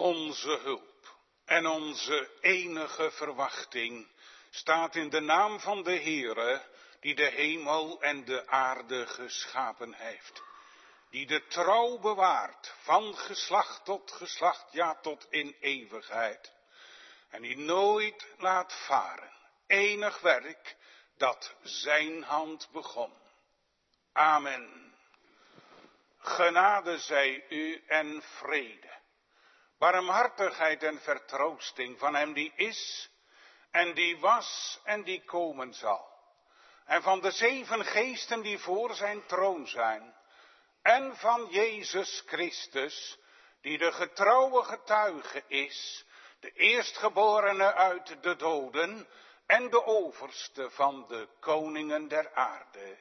Onze hulp en onze enige verwachting staat in de naam van de Heere, die de hemel en de aarde geschapen heeft. Die de trouw bewaart van geslacht tot geslacht, ja tot in eeuwigheid. En die nooit laat varen enig werk dat zijn hand begon. Amen. Genade zij u en vrede. Barmhartigheid en vertroosting van hem die is en die was en die komen zal. En van de 7 geesten die voor zijn troon zijn. En van Jezus Christus, die de getrouwe getuige is, de eerstgeborene uit de doden en de overste van de koningen der aarde.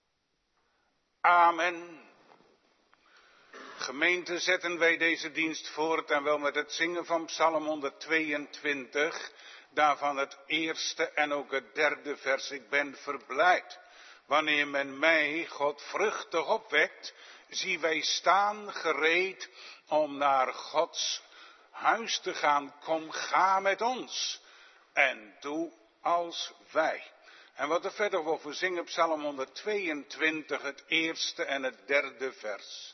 Amen. Gemeente, zetten wij deze dienst voort en wel met het zingen van Psalm 122, daarvan het eerste en ook het derde vers. Ik ben verblijd wanneer men mij, God, vruchtig opwekt, zie wij staan gereed om naar Gods huis te gaan. Kom, ga met ons en doe als wij. En wat er verder over zingen, Psalm 122, het eerste en het derde vers.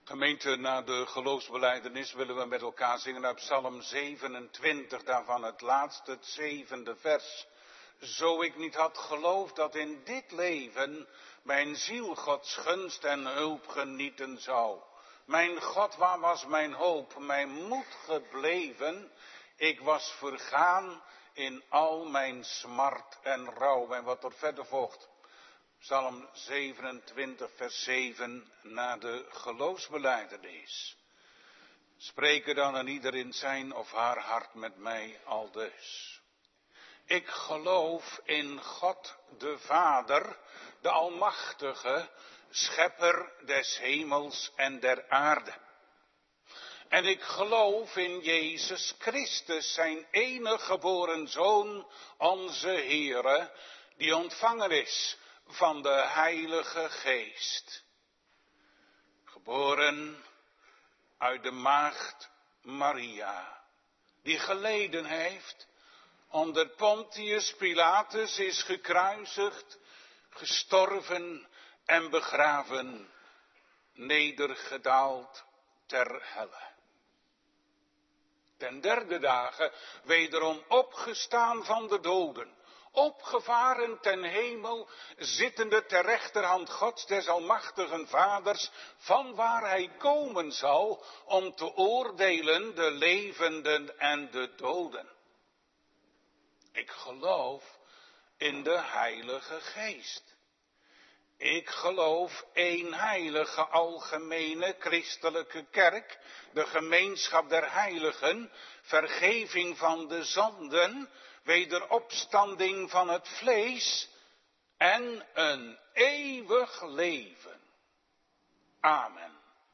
Gemeente, na de geloofsbelijdenis willen we met elkaar zingen uit Psalm 27, daarvan het laatste, het 7e vers. Zo ik niet had geloofd dat in dit leven mijn ziel Gods gunst en hulp genieten zou. Mijn God, waar was mijn hoop, mijn moed gebleven? Ik was vergaan in al mijn smart en rouw. En wat er verder volgt. Psalm 27, vers 7, na de geloofsbelijdenis. Spreken dan aan ieder in zijn of haar hart met mij aldus. Ik geloof in God de Vader, de Almachtige, Schepper des hemels en der aarde. En ik geloof in Jezus Christus, zijn enige geboren Zoon, onze Heere, die ontvangen is van de Heilige Geest. Geboren uit de maagd Maria, die geleden heeft onder Pontius Pilatus, is gekruisigd, gestorven en begraven, nedergedaald ter helle. Ten derde dagen wederom opgestaan van de doden, opgevaren ten hemel, zittende ter rechterhand Gods des almachtigen Vaders, van waar hij komen zal om te oordelen de levenden en de doden. Ik geloof in de Heilige Geest. Ik geloof één heilige, algemene, christelijke kerk, de gemeenschap der heiligen, vergeving van de zonden, wederopstanding van het vlees en een eeuwig leven. Amen.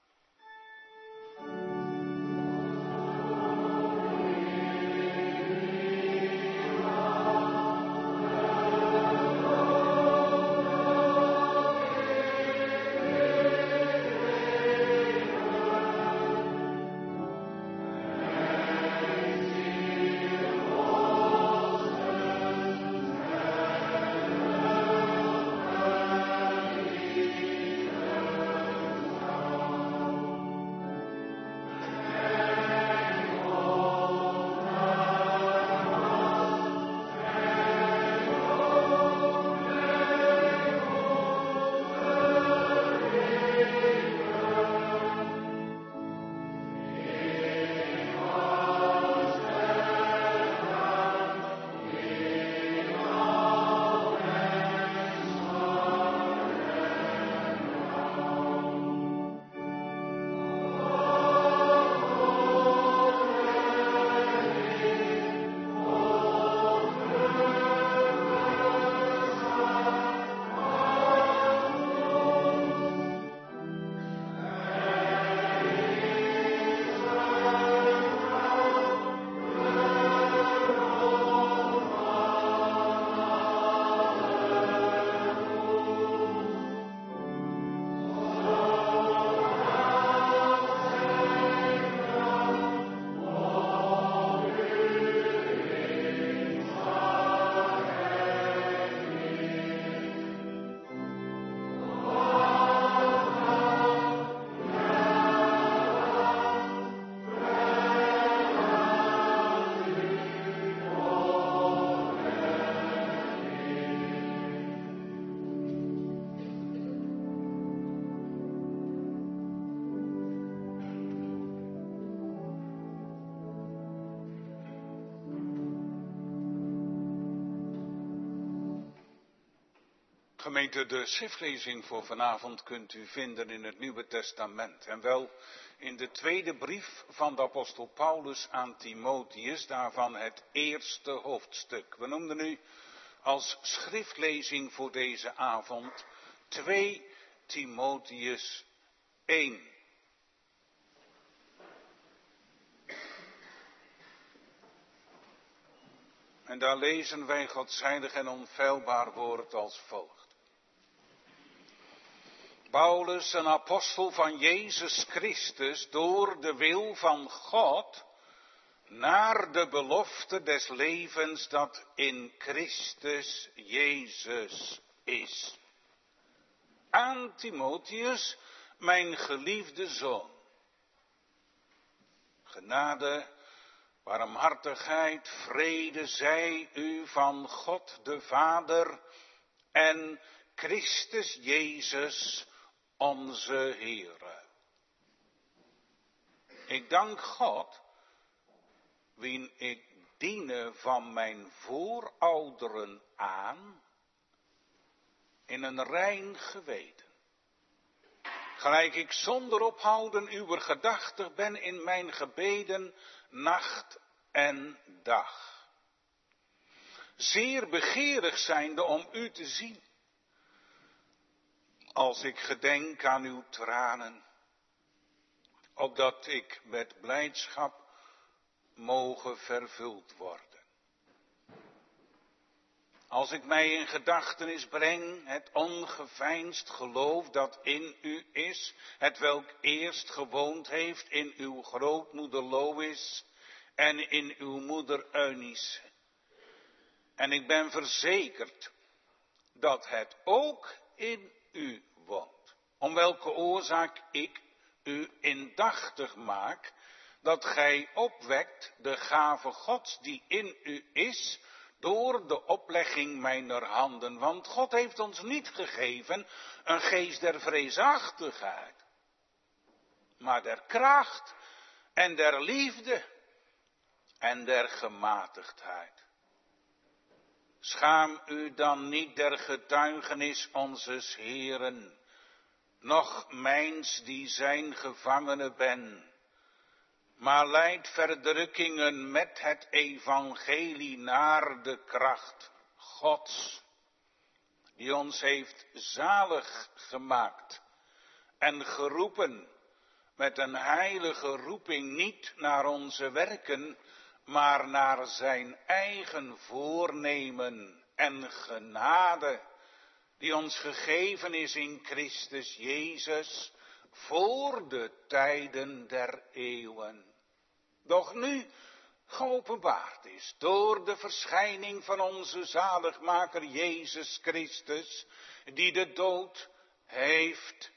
Gemeente, de schriftlezing voor vanavond kunt u vinden in het Nieuwe Testament. En wel in de tweede brief van de apostel Paulus aan Timotheus, daarvan het eerste hoofdstuk. We noemden nu als schriftlezing voor deze avond 2 Timotheus 1. En daar lezen wij Gods heilig en onfeilbaar woord als volgt. Paulus, een apostel van Jezus Christus, door de wil van God, naar de belofte des levens dat in Christus Jezus is. Aan Timotheus, mijn geliefde Zoon. Genade, barmhartigheid, vrede zij u van God de Vader en Christus Jezus, onze Heere. Ik dank God, wien ik diene van mijn voorouderen aan, in een rein geweten. Gelijk ik zonder ophouden uwer gedachtig ben in mijn gebeden, nacht en dag. Zeer begeerig zijnde om u te zien, als ik gedenk aan uw tranen, opdat ik met blijdschap mogen vervuld worden. Als ik mij in gedachtenis breng, het ongeveinsd geloof dat in u is, het welk eerst gewoond heeft in uw grootmoeder Lois en in uw moeder Eunice. En ik ben verzekerd dat het ook in u woont. Om welke oorzaak ik u indachtig maak, dat gij opwekt de gave Gods die in u is, door de oplegging mijner handen. Want God heeft ons niet gegeven een geest der vreesachtigheid, maar der kracht en der liefde en der gematigdheid. Schaam u dan niet der getuigenis onzes Heeren, noch mijns die zijn gevangene ben, maar lijd verdrukkingen met het evangelie naar de kracht Gods, die ons heeft zalig gemaakt en geroepen met een heilige roeping, niet naar onze werken, maar naar zijn eigen voornemen en genade, die ons gegeven is in Christus Jezus, voor de tijden der eeuwen. Doch nu geopenbaard is door de verschijning van onze zaligmaker Jezus Christus, die de dood heeft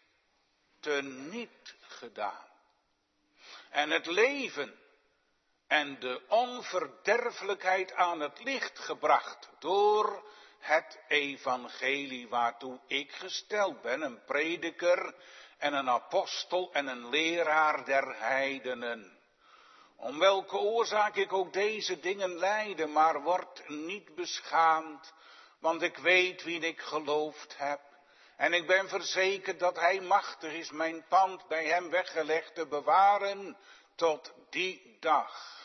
teniet gedaan en het leven en de onverderfelijkheid aan het licht gebracht door het evangelie waartoe ik gesteld ben, een prediker en een apostel en een leraar der heidenen. Om welke oorzaak ik ook deze dingen lijde, maar word niet beschaamd, want ik weet wie ik geloofd heb. En ik ben verzekerd dat hij machtig is mijn pand bij hem weggelegd te bewaren tot die dag.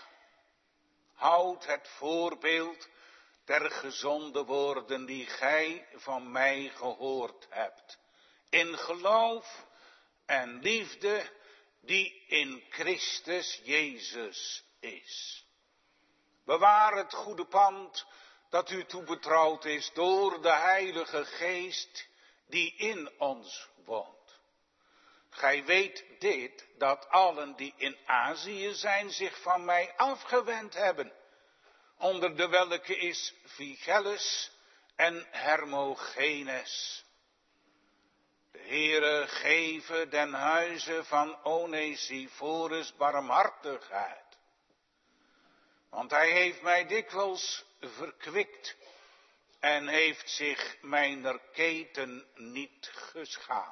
Houd het voorbeeld der gezonde woorden die gij van mij gehoord hebt, in geloof en liefde die in Christus Jezus is. Bewaar het goede pand dat u toebetrouwd is door de Heilige Geest die in ons woont. Gij weet dit, dat allen die in Azië zijn zich van mij afgewend hebben, onder de welke is Phygellus en Hermogenes. De Heere geve den huize van Onesiphorus barmhartigheid, want hij heeft mij dikwijls verkwikt en heeft zich mijner keten niet geschaamd.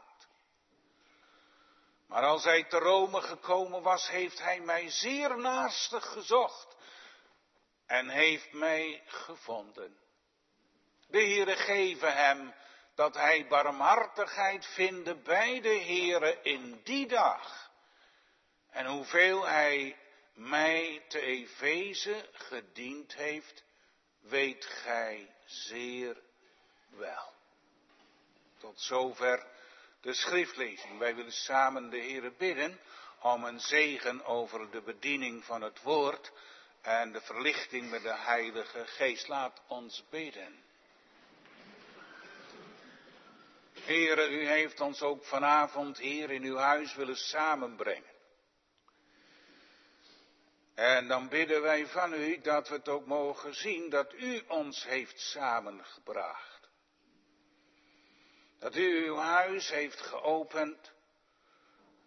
Maar als hij te Rome gekomen was, heeft hij mij zeer naastig gezocht en heeft mij gevonden. De Heere geve hem dat hij barmhartigheid vinde bij de Heere in die dag. En hoeveel hij mij te Efeze gediend heeft, weet gij zeer wel. Tot zover de schriftlezing. Wij willen samen de Heere bidden om een zegen over de bediening van het woord en de verlichting met de Heilige Geest. Laat ons bidden. Heere, u heeft ons ook vanavond hier in uw huis willen samenbrengen. En dan bidden wij van u dat we het ook mogen zien dat u ons heeft samengebracht. Dat u uw huis heeft geopend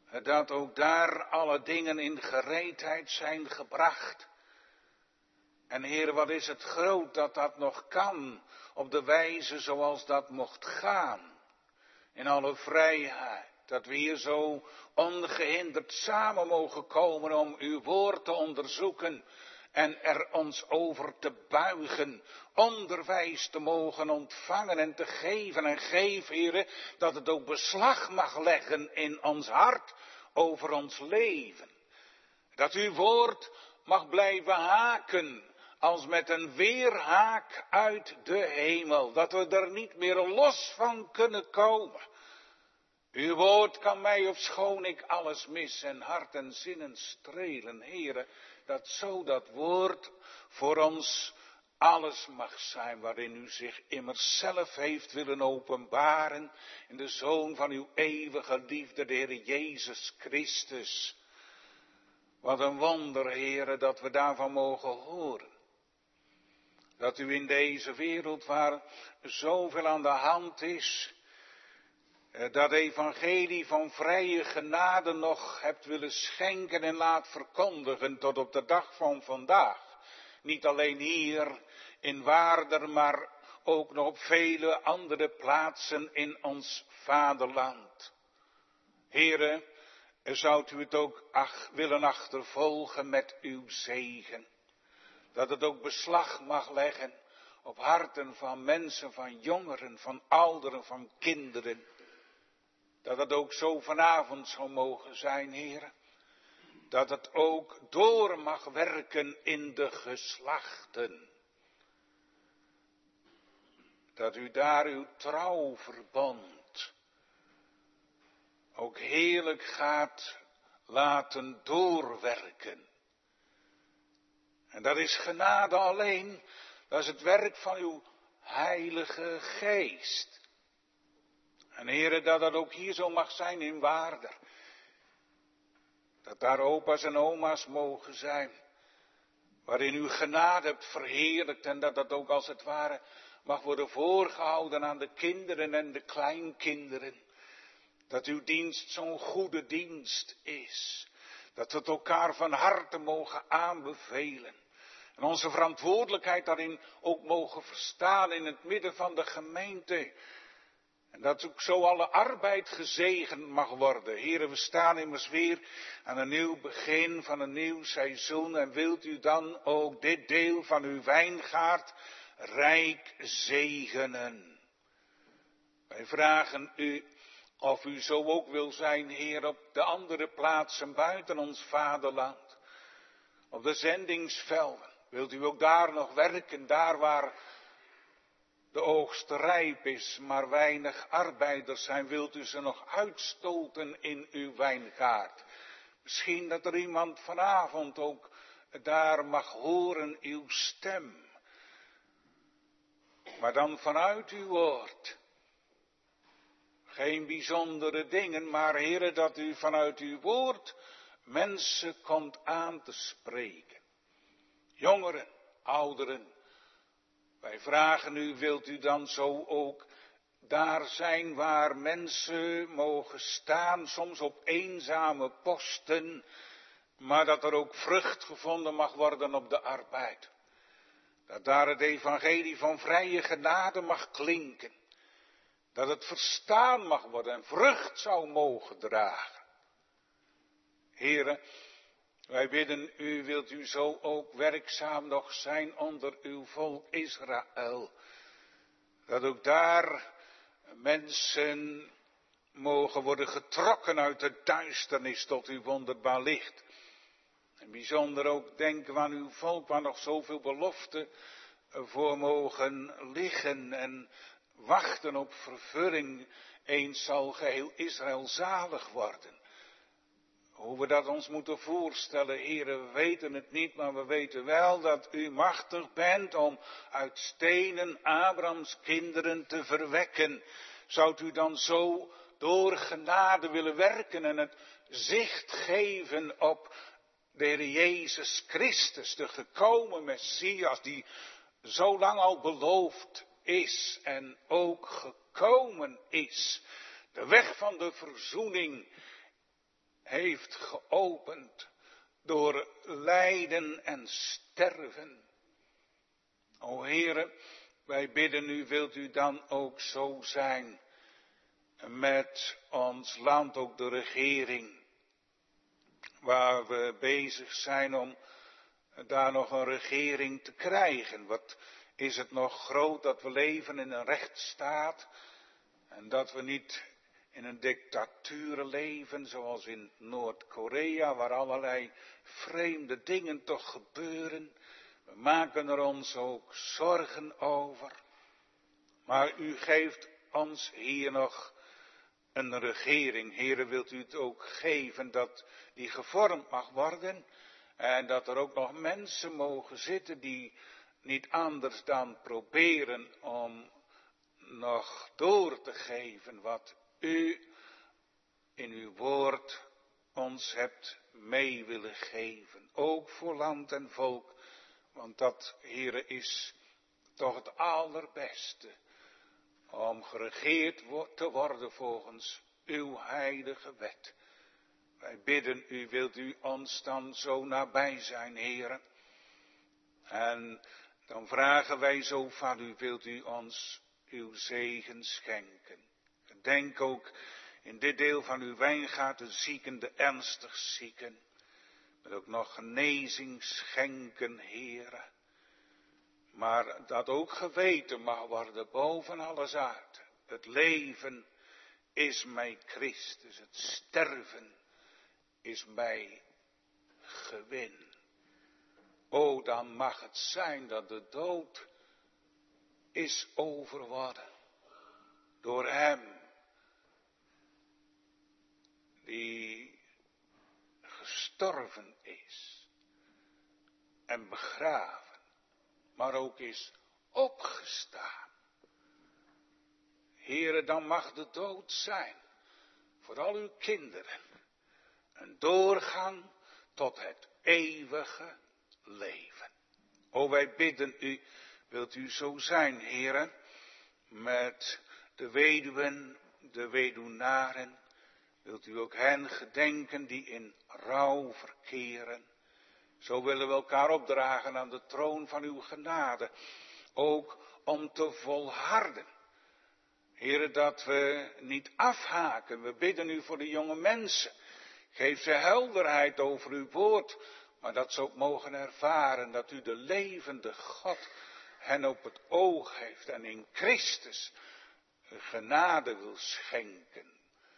Dat ook daar alle dingen in gereedheid zijn gebracht. En Heer, wat is het groot dat dat nog kan, op de wijze zoals dat mocht gaan. In alle vrijheid, dat we hier zo ongehinderd samen mogen komen om uw woord te onderzoeken en er ons over te buigen, onderwijs te mogen ontvangen en te geven. En geef, Heere, dat het ook beslag mag leggen in ons hart over ons leven. Dat uw woord mag blijven haken als met een weerhaak uit de hemel. Dat we er niet meer los van kunnen komen. Uw woord kan mij, ofschoon ik alles mis en hart en zinnen strelen, Heere, dat zo dat woord voor ons alles mag zijn waarin u zich immers zelf heeft willen openbaren in de Zoon van uw eeuwige liefde, de Heer Jezus Christus. Wat een wonder, Heere, dat we daarvan mogen horen. Dat u in deze wereld waar zoveel aan de hand is, dat evangelie van vrije genade nog hebt willen schenken en laat verkondigen tot op de dag van vandaag. Niet alleen hier in Waarder, maar ook nog op vele andere plaatsen in ons vaderland. Heere, zou u het ook willen achtervolgen met uw zegen. Dat het ook beslag mag leggen op harten van mensen, van jongeren, van ouderen, van kinderen. Dat het ook zo vanavond zou mogen zijn, Heer. Dat het ook door mag werken in de geslachten. Dat u daar uw trouwverbond ook heerlijk gaat laten doorwerken. En dat is genade alleen, dat is het werk van uw Heilige Geest. En Heere, dat dat ook hier zo mag zijn in Waarder. Dat daar opa's en oma's mogen zijn, waarin u genade hebt verheerlijkt en dat dat ook als het ware mag worden voorgehouden aan de kinderen en de kleinkinderen. Dat uw dienst zo'n goede dienst is. Dat we het elkaar van harte mogen aanbevelen. En onze verantwoordelijkheid daarin ook mogen verstaan in het midden van de gemeente. En dat ook zo alle arbeid gezegend mag worden. Heren, we staan immers weer aan een nieuw begin van een nieuw seizoen. En wilt u dan ook dit deel van uw wijngaard rijk zegenen. Wij vragen u of u zo ook wil zijn, Heer, op de andere plaatsen buiten ons vaderland. Op de zendingsvelden. Wilt u ook daar nog werken, daar waar de oogst rijp is, maar weinig arbeiders zijn, wilt u ze nog uitstoten in uw wijngaard. Misschien dat er iemand vanavond ook daar mag horen uw stem. Maar dan vanuit uw woord. Geen bijzondere dingen, maar Heere, dat u vanuit uw woord mensen komt aan te spreken. Jongeren, ouderen. Wij vragen u, wilt u dan zo ook daar zijn waar mensen mogen staan, soms op eenzame posten, maar dat er ook vrucht gevonden mag worden op de arbeid. Dat daar het evangelie van vrije genade mag klinken. Dat het verstaan mag worden en vrucht zou mogen dragen. Heren, wij bidden u, wilt u zo ook werkzaam nog zijn onder uw volk Israël. Dat ook daar mensen mogen worden getrokken uit de duisternis tot uw wonderbaar licht. En bijzonder ook denken we aan uw volk waar nog zoveel beloften voor mogen liggen en wachten op vervulling. Eens zal geheel Israël zalig worden. Hoe we dat ons moeten voorstellen, heren, we weten het niet, maar we weten wel dat u machtig bent om uit stenen Abrahams kinderen te verwekken. Zoudt u dan zo door genade willen werken en het zicht geven op de Heer Jezus Christus, de gekomen Messias, die zo lang al beloofd is en ook gekomen is. De weg van de verzoening. heeft geopend door lijden en sterven. O Heere, wij bidden u, wilt u dan ook zo zijn met ons land, ook de regering, waar we bezig zijn om daar nog een regering te krijgen. Wat is het nog groot dat we leven in een rechtsstaat en dat we niet in een dictatuur leven zoals in Noord-Korea, waar allerlei vreemde dingen toch gebeuren. We maken er ons ook zorgen over. Maar u geeft ons hier nog een regering. Heere, wilt u het ook geven dat die gevormd mag worden en dat er ook nog mensen mogen zitten die niet anders dan proberen om nog door te geven wat u in uw woord ons hebt mee willen geven. Ook voor land en volk, want dat, Heere, is toch het allerbeste. Om geregeerd te worden volgens uw heilige wet. Wij bidden u, wilt u ons dan zo nabij zijn, Heere. En dan vragen wij zo van u, wilt u ons uw zegen schenken. Denk ook in dit deel van uw wijngaard de zieken, de ernstig zieken. Met ook nog genezing schenken, Heere. Maar dat ook geweten mag worden boven alles uit. Het leven is mij Christus, het sterven is mij gewin. O, dan mag het zijn dat de dood is overwonnen door hem die gestorven is en begraven, maar ook is opgestaan. Heere, dan mag de dood zijn voor al uw kinderen een doorgang tot het eeuwige leven. O, wij bidden u, wilt u zo zijn, Heere, met de weduwen, de weduwnaren. Wilt u ook hen gedenken die in rouw verkeren. Zo willen we elkaar opdragen aan de troon van uw genade. Ook om te volharden. Heere, dat we niet afhaken. We bidden u voor de jonge mensen. Geef ze helderheid over uw woord. Maar dat ze ook mogen ervaren dat u de levende God hen op het oog heeft. En in Christus genade wil schenken.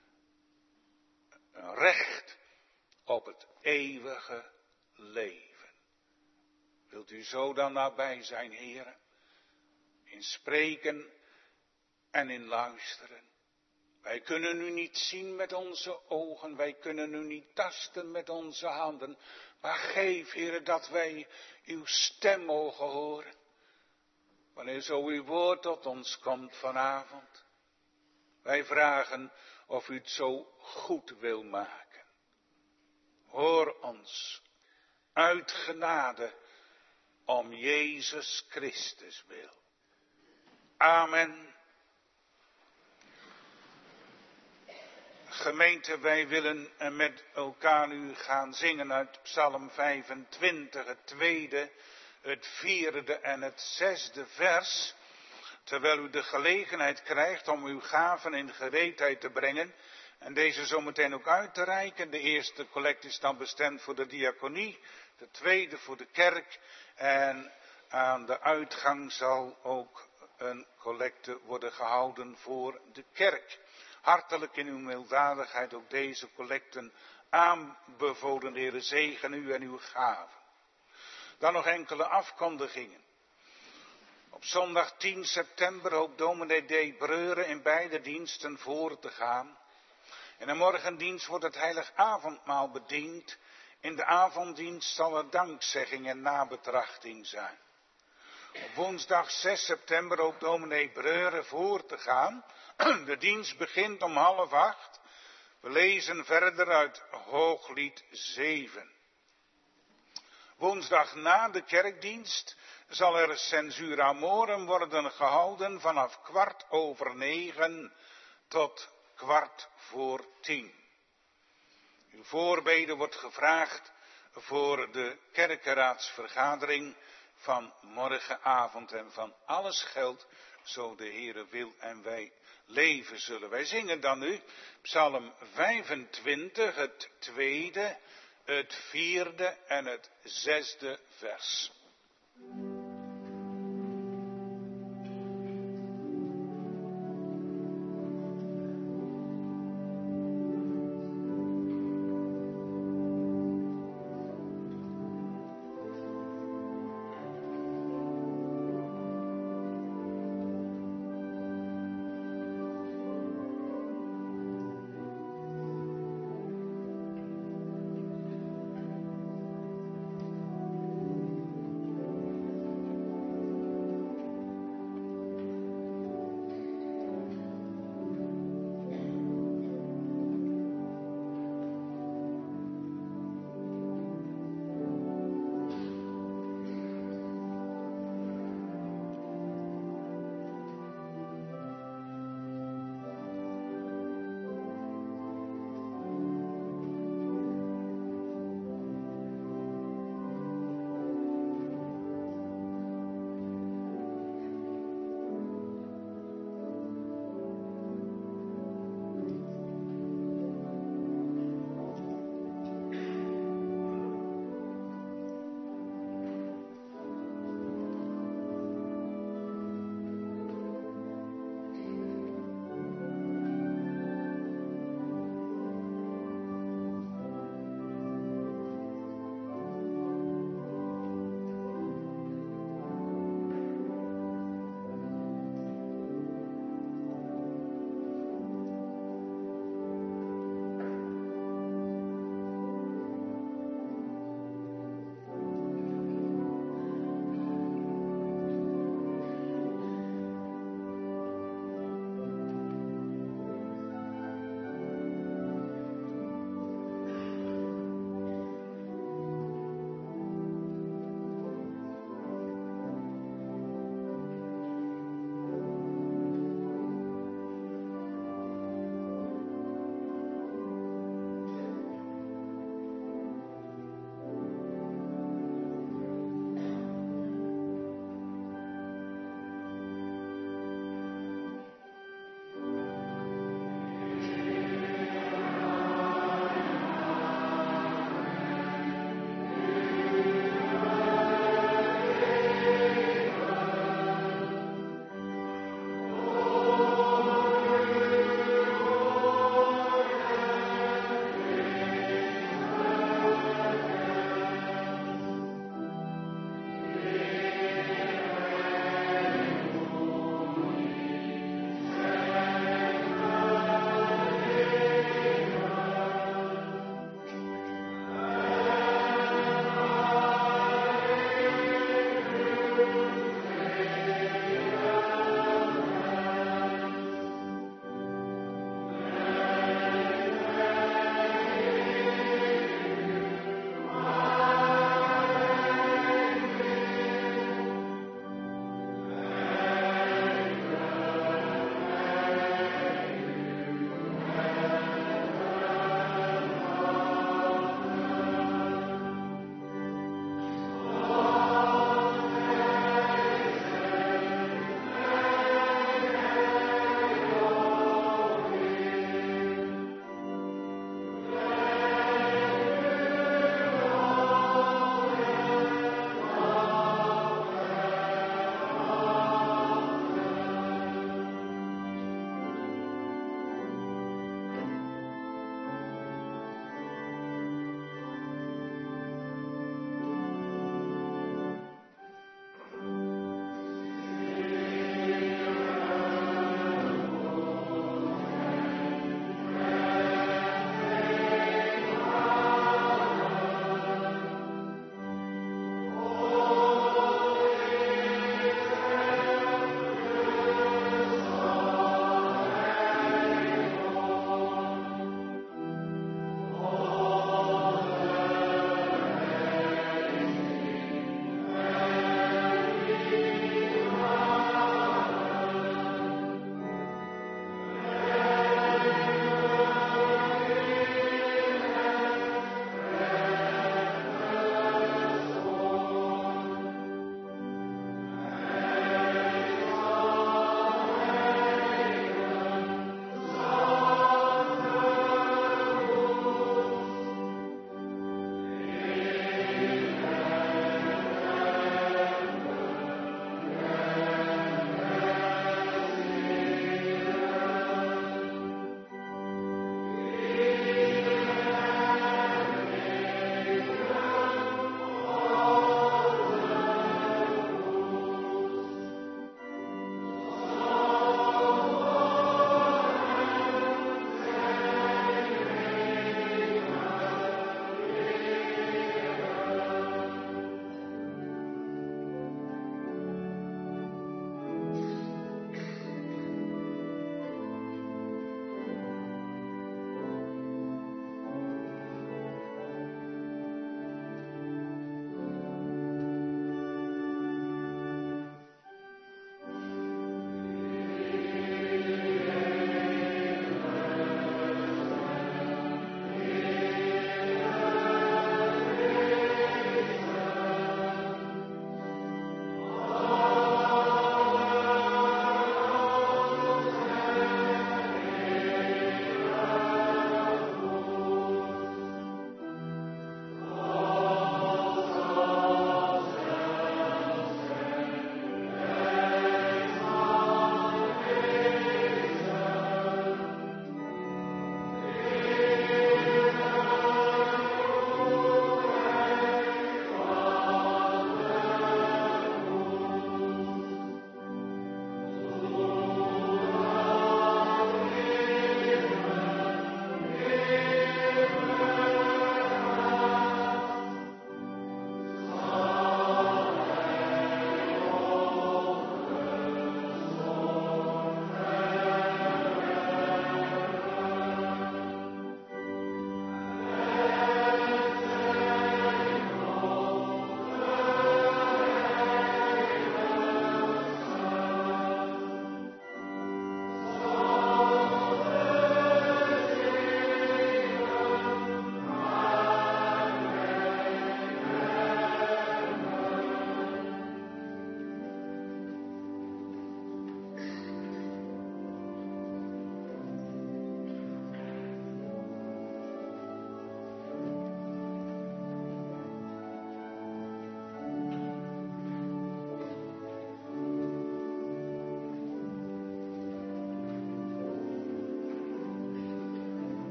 Een recht op het eeuwige leven. Wilt u zo dan nabij zijn, Heere? In spreken en in luisteren. Wij kunnen u niet zien met onze ogen, wij kunnen u niet tasten met onze handen. Maar geef, Heere, dat wij uw stem mogen horen. Wanneer zo uw woord tot ons komt vanavond. Wij vragen of u het zo goed wil maken. Hoor ons uit genade om Jezus Christus wil. Amen. Gemeente, wij willen met elkaar nu gaan zingen uit Psalm 25, het tweede, het vierde en het zesde vers. Terwijl u de gelegenheid krijgt om uw gaven in gereedheid te brengen en deze zometeen ook uit te reiken. De eerste collecte is dan bestemd voor de diaconie, de tweede voor de kerk en aan de uitgang zal ook een collecte worden gehouden voor de kerk. Hartelijk in uw milddadigheid ook deze collecten aanbevolen, Heere, zegen u en uw gaven. Dan nog enkele afkondigingen. Op zondag 10 september hoopt dominee D. Breuren in beide diensten voor te gaan. In de morgendienst wordt het heilig avondmaal bediend. In de avonddienst zal er dankzegging en nabetrachting zijn. Op woensdag 6 september hoopt dominee Breuren voor te gaan. De dienst begint om 7:30. We lezen verder uit Hooglied 7. Woensdag na de kerkdienst zal er censura morum worden gehouden vanaf 9:15 tot 9:15. Uw voorbede wordt gevraagd voor de kerkenraadsvergadering van morgenavond en van alles geldt, zo de Heere wil en wij leven zullen. Wij zingen dan nu Psalm 25, het tweede, het vierde en het zesde vers.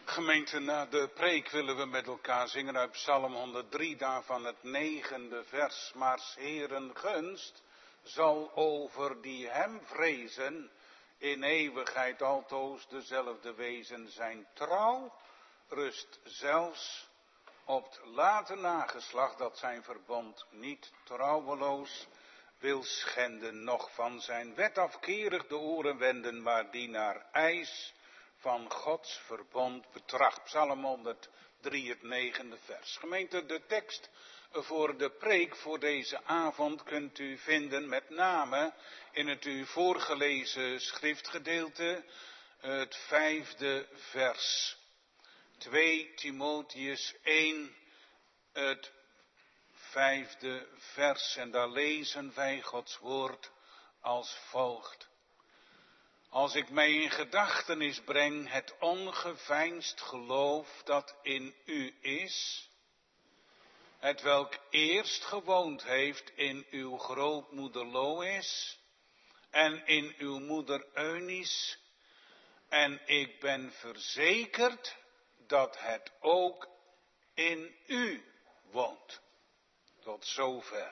Gemeente, na de preek willen we met elkaar zingen uit Psalm 103, daarvan het 9e vers. Maar 's Heeren gunst zal over die hem vrezen in eeuwigheid altoos dezelfde wezen. Zijn trouw rust zelfs op het late nageslacht dat zijn verbond niet trouweloos wil schenden, noch van zijn wet afkerig de oren wenden, maar die naar eis van Gods verbond betracht. Psalm 103, het 9e vers. Gemeente, de tekst voor de preek voor deze avond kunt u vinden met name in het u voorgelezen schriftgedeelte, het 5e vers. 2 Timotheus 1, het 5e vers. En daar lezen wij Gods woord als volgt. Als ik mij in gedachtenis breng het ongeveinsd geloof dat in u is, hetwelk eerst gewoond heeft in uw grootmoeder Lois en in uw moeder Eunice, en ik ben verzekerd dat het ook in u woont. Tot zover.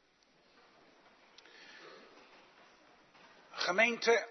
Gemeente,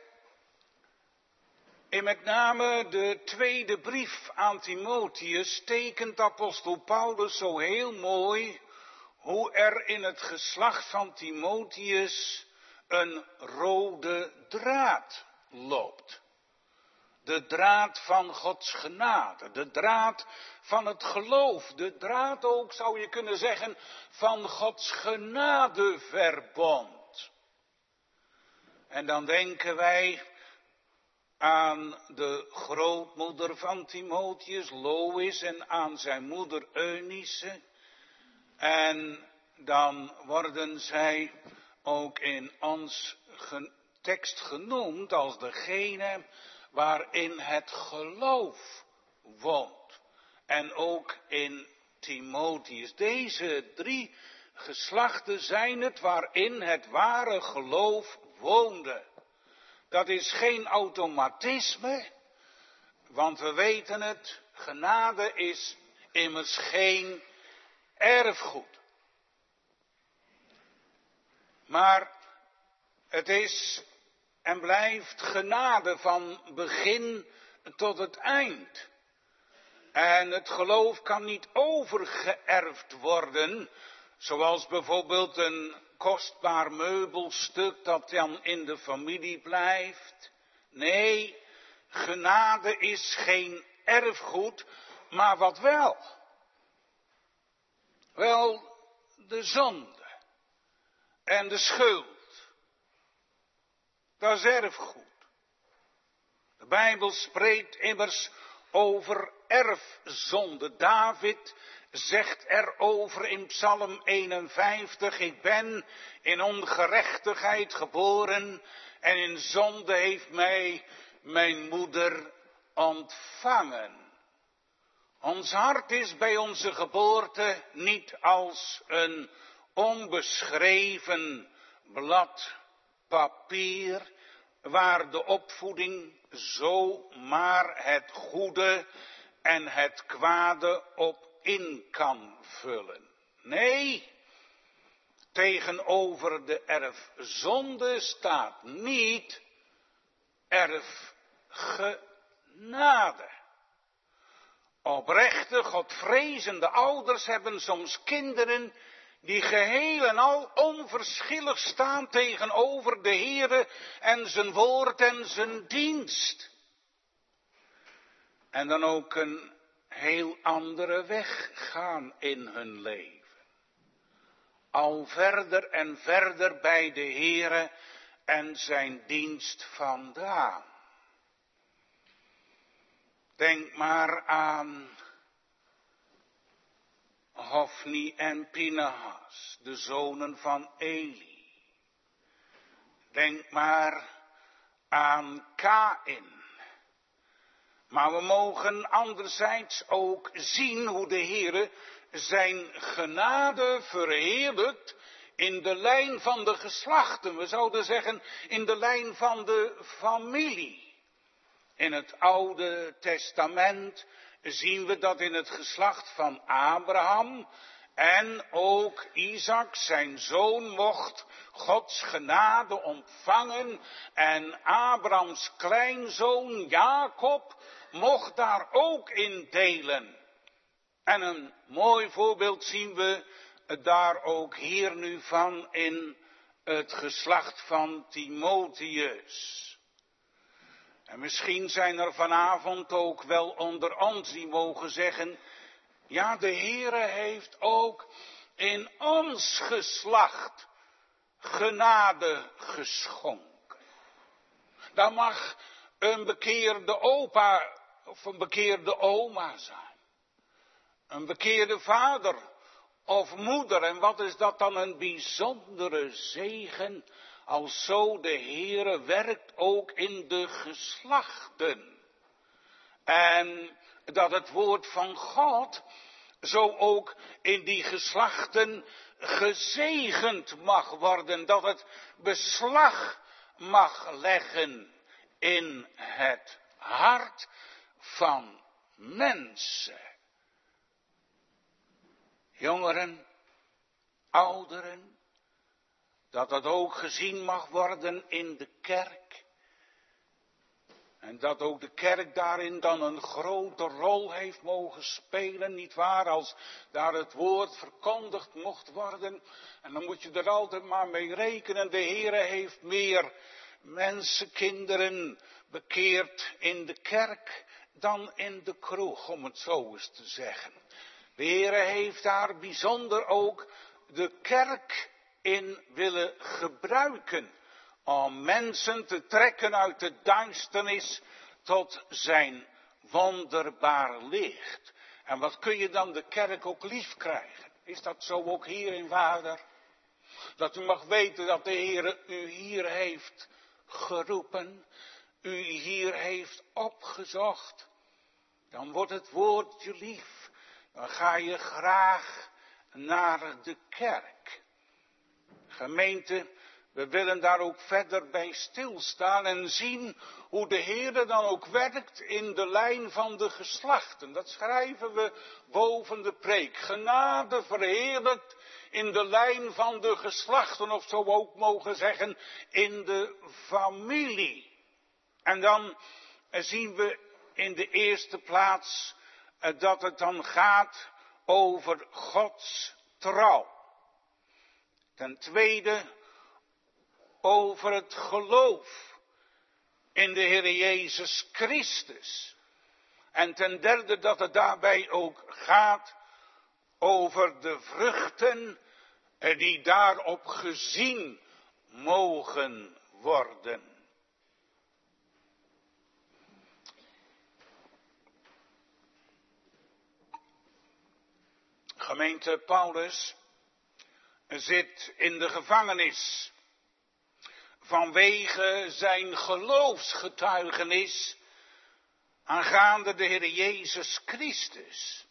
in met name de tweede brief aan Timotheus tekent apostel Paulus zo heel mooi hoe er in het geslacht van Timotheus een rode draad loopt. De draad van Gods genade, de draad van het geloof, de draad ook, zou je kunnen zeggen, van Gods genadeverbond. En dan denken wij aan de grootmoeder van Timotheus, Lois, en aan zijn moeder Eunice. En dan worden zij ook in ons tekst genoemd als degene waarin het geloof woont. En ook in Timotheus. Deze 3 geslachten zijn het waarin het ware geloof woonde. Dat is geen automatisme, want we weten het, genade is immers geen erfgoed. Maar het is en blijft genade van begin tot het eind. En het geloof kan niet overgeërfd worden, zoals bijvoorbeeld een kostbaar meubelstuk dat dan in de familie blijft. Nee, genade is geen erfgoed, maar wat wel? Wel, de zonde en de schuld. Dat is erfgoed. De Bijbel spreekt immers over erfzonde. David zegt erover in Psalm 51, ik ben in ongerechtigheid geboren en in zonde heeft mij mijn moeder ontvangen. Ons hart is bij onze geboorte niet als een onbeschreven blad papier, waar de opvoeding zomaar het goede en het kwade op in kan vullen. Nee, tegenover de erfzonde staat niet erfgenade. Oprechte, Godvrezende ouders hebben soms kinderen die geheel en al onverschillig staan tegenover de Heere en zijn woord en zijn dienst. En dan ook een heel andere weg gaan in hun leven. Al verder en verder bij de Heere en zijn dienst vandaan. Denk maar aan Hofni en Pinehas, de zonen van Eli. Denk maar aan Kaïn. Maar we mogen anderzijds ook zien hoe de Heere zijn genade verheerlijkt in de lijn van de geslachten. We zouden zeggen in de lijn van de familie. In het Oude Testament zien we dat in het geslacht van Abraham en ook Isaac, zijn zoon, mocht Gods genade ontvangen. En Abrahams kleinzoon Jacob mocht daar ook in delen. En een mooi voorbeeld zien we daar ook hier nu van in het geslacht van Timotheus. En misschien zijn er vanavond ook wel onder ons die mogen zeggen, ja, de Heere heeft ook in ons geslacht genade geschonken. Dat mag een bekeerde opa of een bekeerde oma zijn. Een bekeerde vader of moeder. En wat is dat dan een bijzondere zegen, als zo de Heere werkt ook in de geslachten. En dat het woord van God zo ook in die geslachten gezegend mag worden. Dat het beslag mag leggen in het hart van mensen. Jongeren, ouderen, dat dat ook gezien mag worden in de kerk. En dat ook de kerk daarin dan een grote rol heeft mogen spelen, nietwaar, als daar het woord verkondigd mocht worden. En dan moet je er altijd maar mee rekenen, de Heere heeft meer mensenkinderen bekeerd in de kerk dan in de kroeg, om het zo eens te zeggen. De Heere heeft daar bijzonder ook de kerk in willen gebruiken, om mensen te trekken uit de duisternis tot zijn wonderbaar licht. En wat kun je dan de kerk ook lief krijgen? Is dat zo ook hier in Waarder? Dat u mag weten dat de Heere u hier heeft geroepen, u hier heeft opgezocht. Dan wordt het woord je lief. Dan ga je graag naar de kerk. Gemeente, we willen daar ook verder bij stilstaan en zien hoe de Heere dan ook werkt in de lijn van de geslachten. Dat schrijven we boven de preek. Genade verheerlijkt in de lijn van de geslachten, of zo ook mogen zeggen, in de familie. En dan zien we in de eerste plaats dat het dan gaat over Gods trouw. Ten tweede over het geloof in de Heer Jezus Christus. En ten derde dat het daarbij ook gaat over de vruchten die daarop gezien mogen worden. Gemeente, Paulus zit in de gevangenis vanwege zijn geloofsgetuigenis aangaande de Heer Jezus Christus.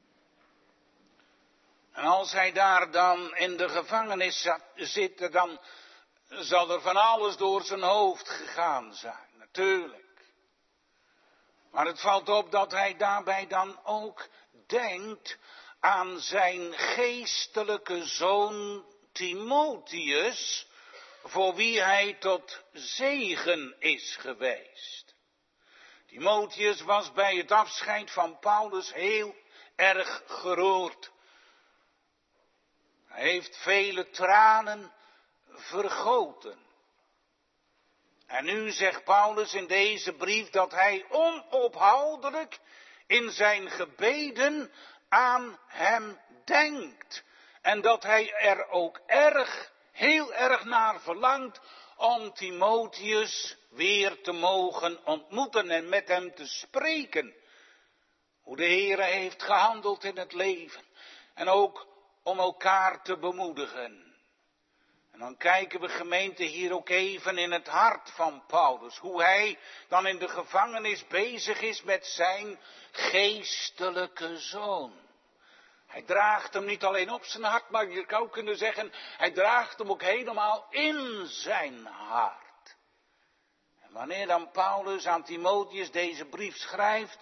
En als hij daar dan in de gevangenis zit, dan zal er van alles door zijn hoofd gegaan zijn, natuurlijk. Maar het valt op dat hij daarbij dan ook denkt aan zijn geestelijke zoon Timotheus, voor wie hij tot zegen is geweest. Timotheus was bij het afscheid van Paulus heel erg geroerd. Hij heeft vele tranen vergoten. En nu zegt Paulus in deze brief dat hij onophoudelijk in zijn gebeden aan hem denkt. En dat hij er ook heel erg naar verlangt om Timotheus weer te mogen ontmoeten en met hem te spreken. Hoe de Heere heeft gehandeld in het leven. En ook om elkaar te bemoedigen. En dan kijken we, gemeente, hier ook even in het hart van Paulus. Hoe hij dan in de gevangenis bezig is met zijn geestelijke zoon. Hij draagt hem niet alleen op zijn hart, maar je zou kunnen zeggen, hij draagt hem ook helemaal in zijn hart. En wanneer dan Paulus aan Timotheus deze brief schrijft,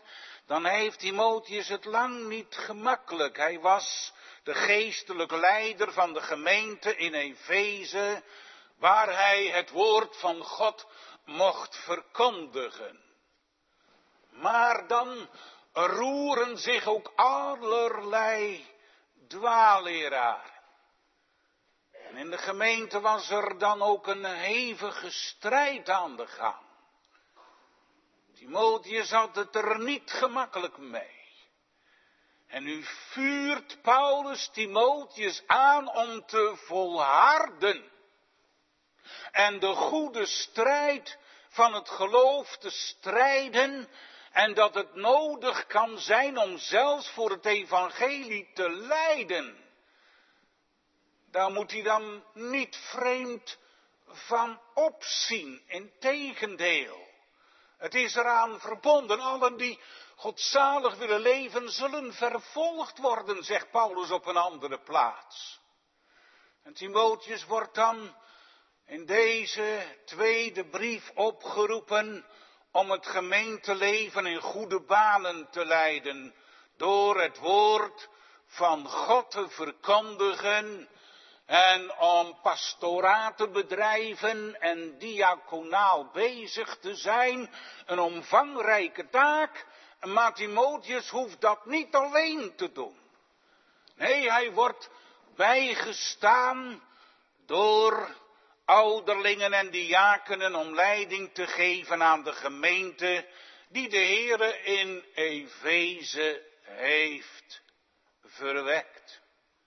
dan heeft Timotheus het lang niet gemakkelijk. Hij was de geestelijke leider van de gemeente in Efeze, waar hij het woord van God mocht verkondigen. Maar dan roeren zich ook allerlei dwaalleraren. En in de gemeente was er dan ook een hevige strijd aan de gang. Timotheus had het er niet gemakkelijk mee. En nu vuurt Paulus Timotheus aan om te volharden. En de goede strijd van het geloof te strijden. En dat het nodig kan zijn om zelfs voor het evangelie te lijden. Daar moet hij dan niet vreemd van opzien. Integendeel. Het is eraan verbonden. Allen die godzalig willen leven zullen vervolgd worden, zegt Paulus op een andere plaats. En Timotheus wordt dan in deze tweede brief opgeroepen om het gemeenteleven in goede banen te leiden. Door het woord van God te verkondigen. En om pastoraat te bedrijven en diaconaal bezig te zijn. Een omvangrijke taak. Maar Timotheus hoeft dat niet alleen te doen. Nee, hij wordt bijgestaan door ouderlingen en diakenen om leiding te geven aan de gemeente die de Heere in Efeze heeft verwekt.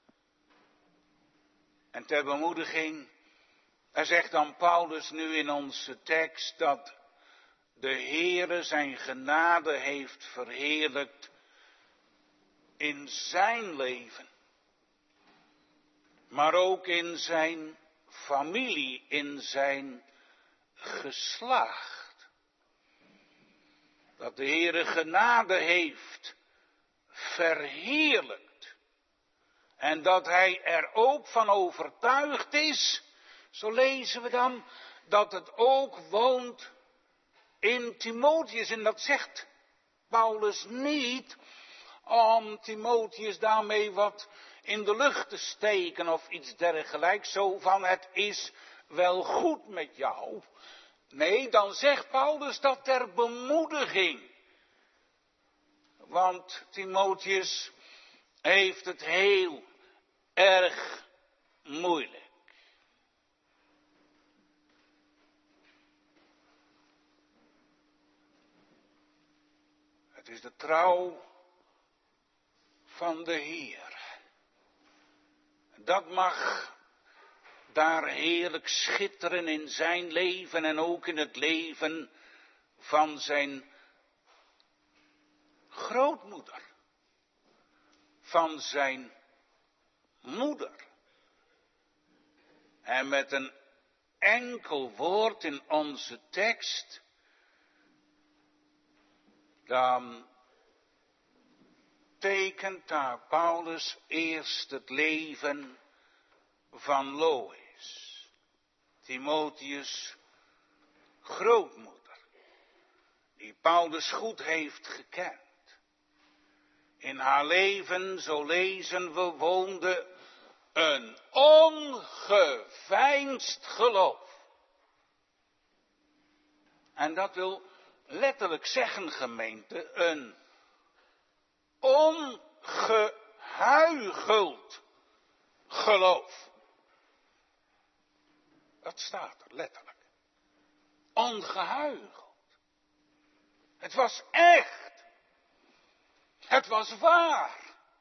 En ter bemoediging, er zegt dan Paulus nu in onze tekst dat de Heere zijn genade heeft verheerlijkt in zijn leven. Maar ook in zijn familie, in zijn geslacht. Dat de Heere genade heeft verheerlijkt. En dat hij er ook van overtuigd is, zo lezen we dan, dat het ook woont in Timotheus. En dat zegt Paulus niet om Timotheus daarmee wat in de lucht te steken of iets dergelijks. Zo van het is wel goed met jou. Nee, dan zegt Paulus dat ter bemoediging. Want Timotheus heeft het heel erg moeilijk. Het is de trouw van de Heer. Dat mag daar heerlijk schitteren in zijn leven en ook in het leven van zijn grootmoeder. Van zijn moeder. En met een enkel woord in onze tekst, dan tekent daar Paulus eerst het leven van Lois, Timotheus' grootmoeder, die Paulus goed heeft gekend. In haar leven, zo lezen we, woonde een ongeveinsd geloof. En dat wil letterlijk zeggen, gemeente, een ongehuicheld geloof. Dat staat er letterlijk. Ongehuicheld. Het was echt. Het was waar.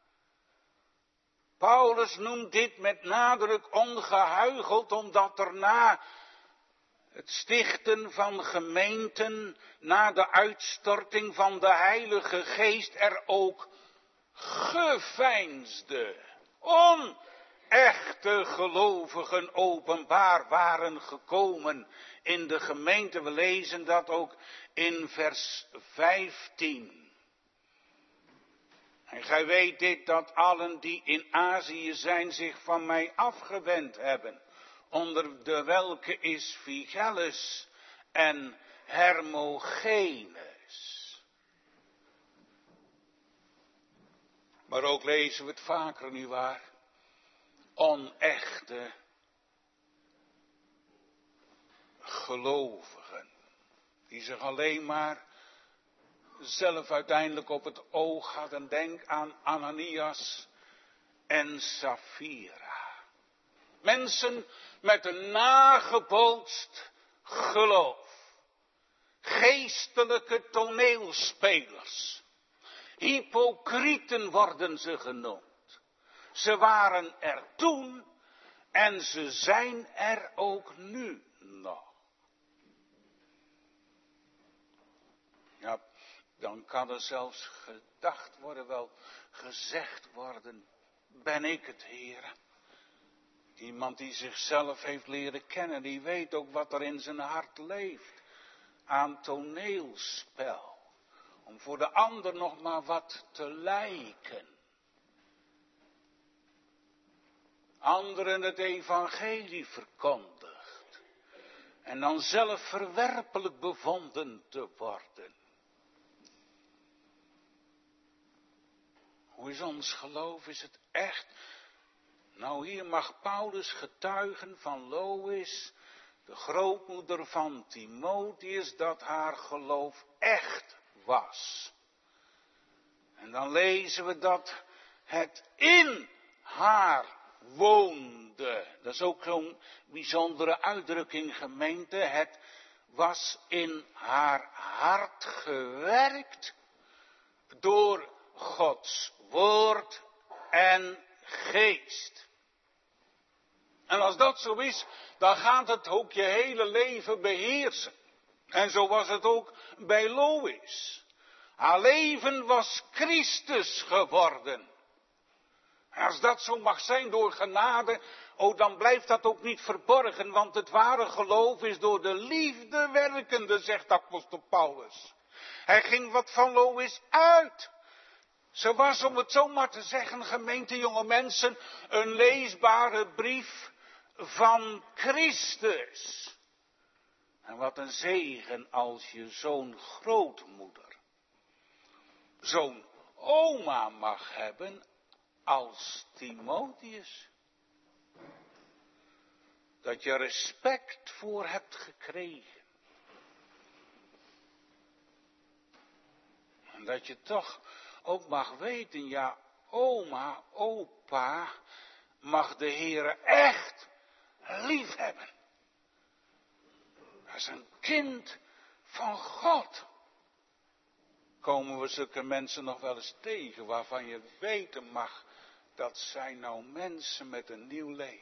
Paulus noemt dit met nadruk ongehuicheld, omdat er na het stichten van gemeenten, na de uitstorting van de Heilige Geest, er ook geveinsde, onechte gelovigen openbaar waren gekomen in de gemeente. We lezen dat ook in vers 15. En gij weet dit, dat allen die in Azië zijn zich van mij afgewend hebben. Onder de welke is Phygellus en Hermogenes. Maar ook lezen we het vaker, nietwaar? Onechte gelovigen. Die zich alleen maar zelf uiteindelijk op het oog hadden. Denk aan Ananias en Safira. Mensen met een nagebootst geloof. Geestelijke toneelspelers. Hypocrieten worden ze genoemd. Ze waren er toen en ze zijn er ook nu nog. Ja, dan kan er zelfs gedacht worden, wel gezegd worden, ben ik het, Heer? Iemand die zichzelf heeft leren kennen, die weet ook wat er in zijn hart leeft. Aan toneelspel. Om voor de ander nog maar wat te lijken. Anderen het evangelie verkondigt. En dan zelf verwerpelijk bevonden te worden. Hoe is ons geloof? Is het echt? Nou, hier mag Paulus getuigen van Lois, de grootmoeder van Timotheus, dat haar geloof echt was. En dan lezen we dat het in haar woonde. Dat is ook zo'n bijzondere uitdrukking, gemeente. Het was in haar hart gewerkt door Gods woord en geest. En als dat zo is, dan gaat het ook je hele leven beheersen. En zo was het ook bij Lois. Haar leven was Christus geworden. En als dat zo mag zijn door genade, dan blijft dat ook niet verborgen, want het ware geloof is door de liefde werkende, zegt apostel Paulus. Hij ging wat van Lois uit. Ze was, om het zo maar te zeggen, gemeente jonge mensen, een leesbare brief van Christus. En wat een zegen als je zo'n grootmoeder, zo'n oma mag hebben als Timotheus. Dat je respect voor hebt gekregen. En dat je toch ook mag weten, ja, oma, opa, mag de Heere echt lief hebben. Dat is een kind van God. Komen we zulke mensen nog wel eens tegen, waarvan je weten mag, dat zijn nou mensen met een nieuw leven.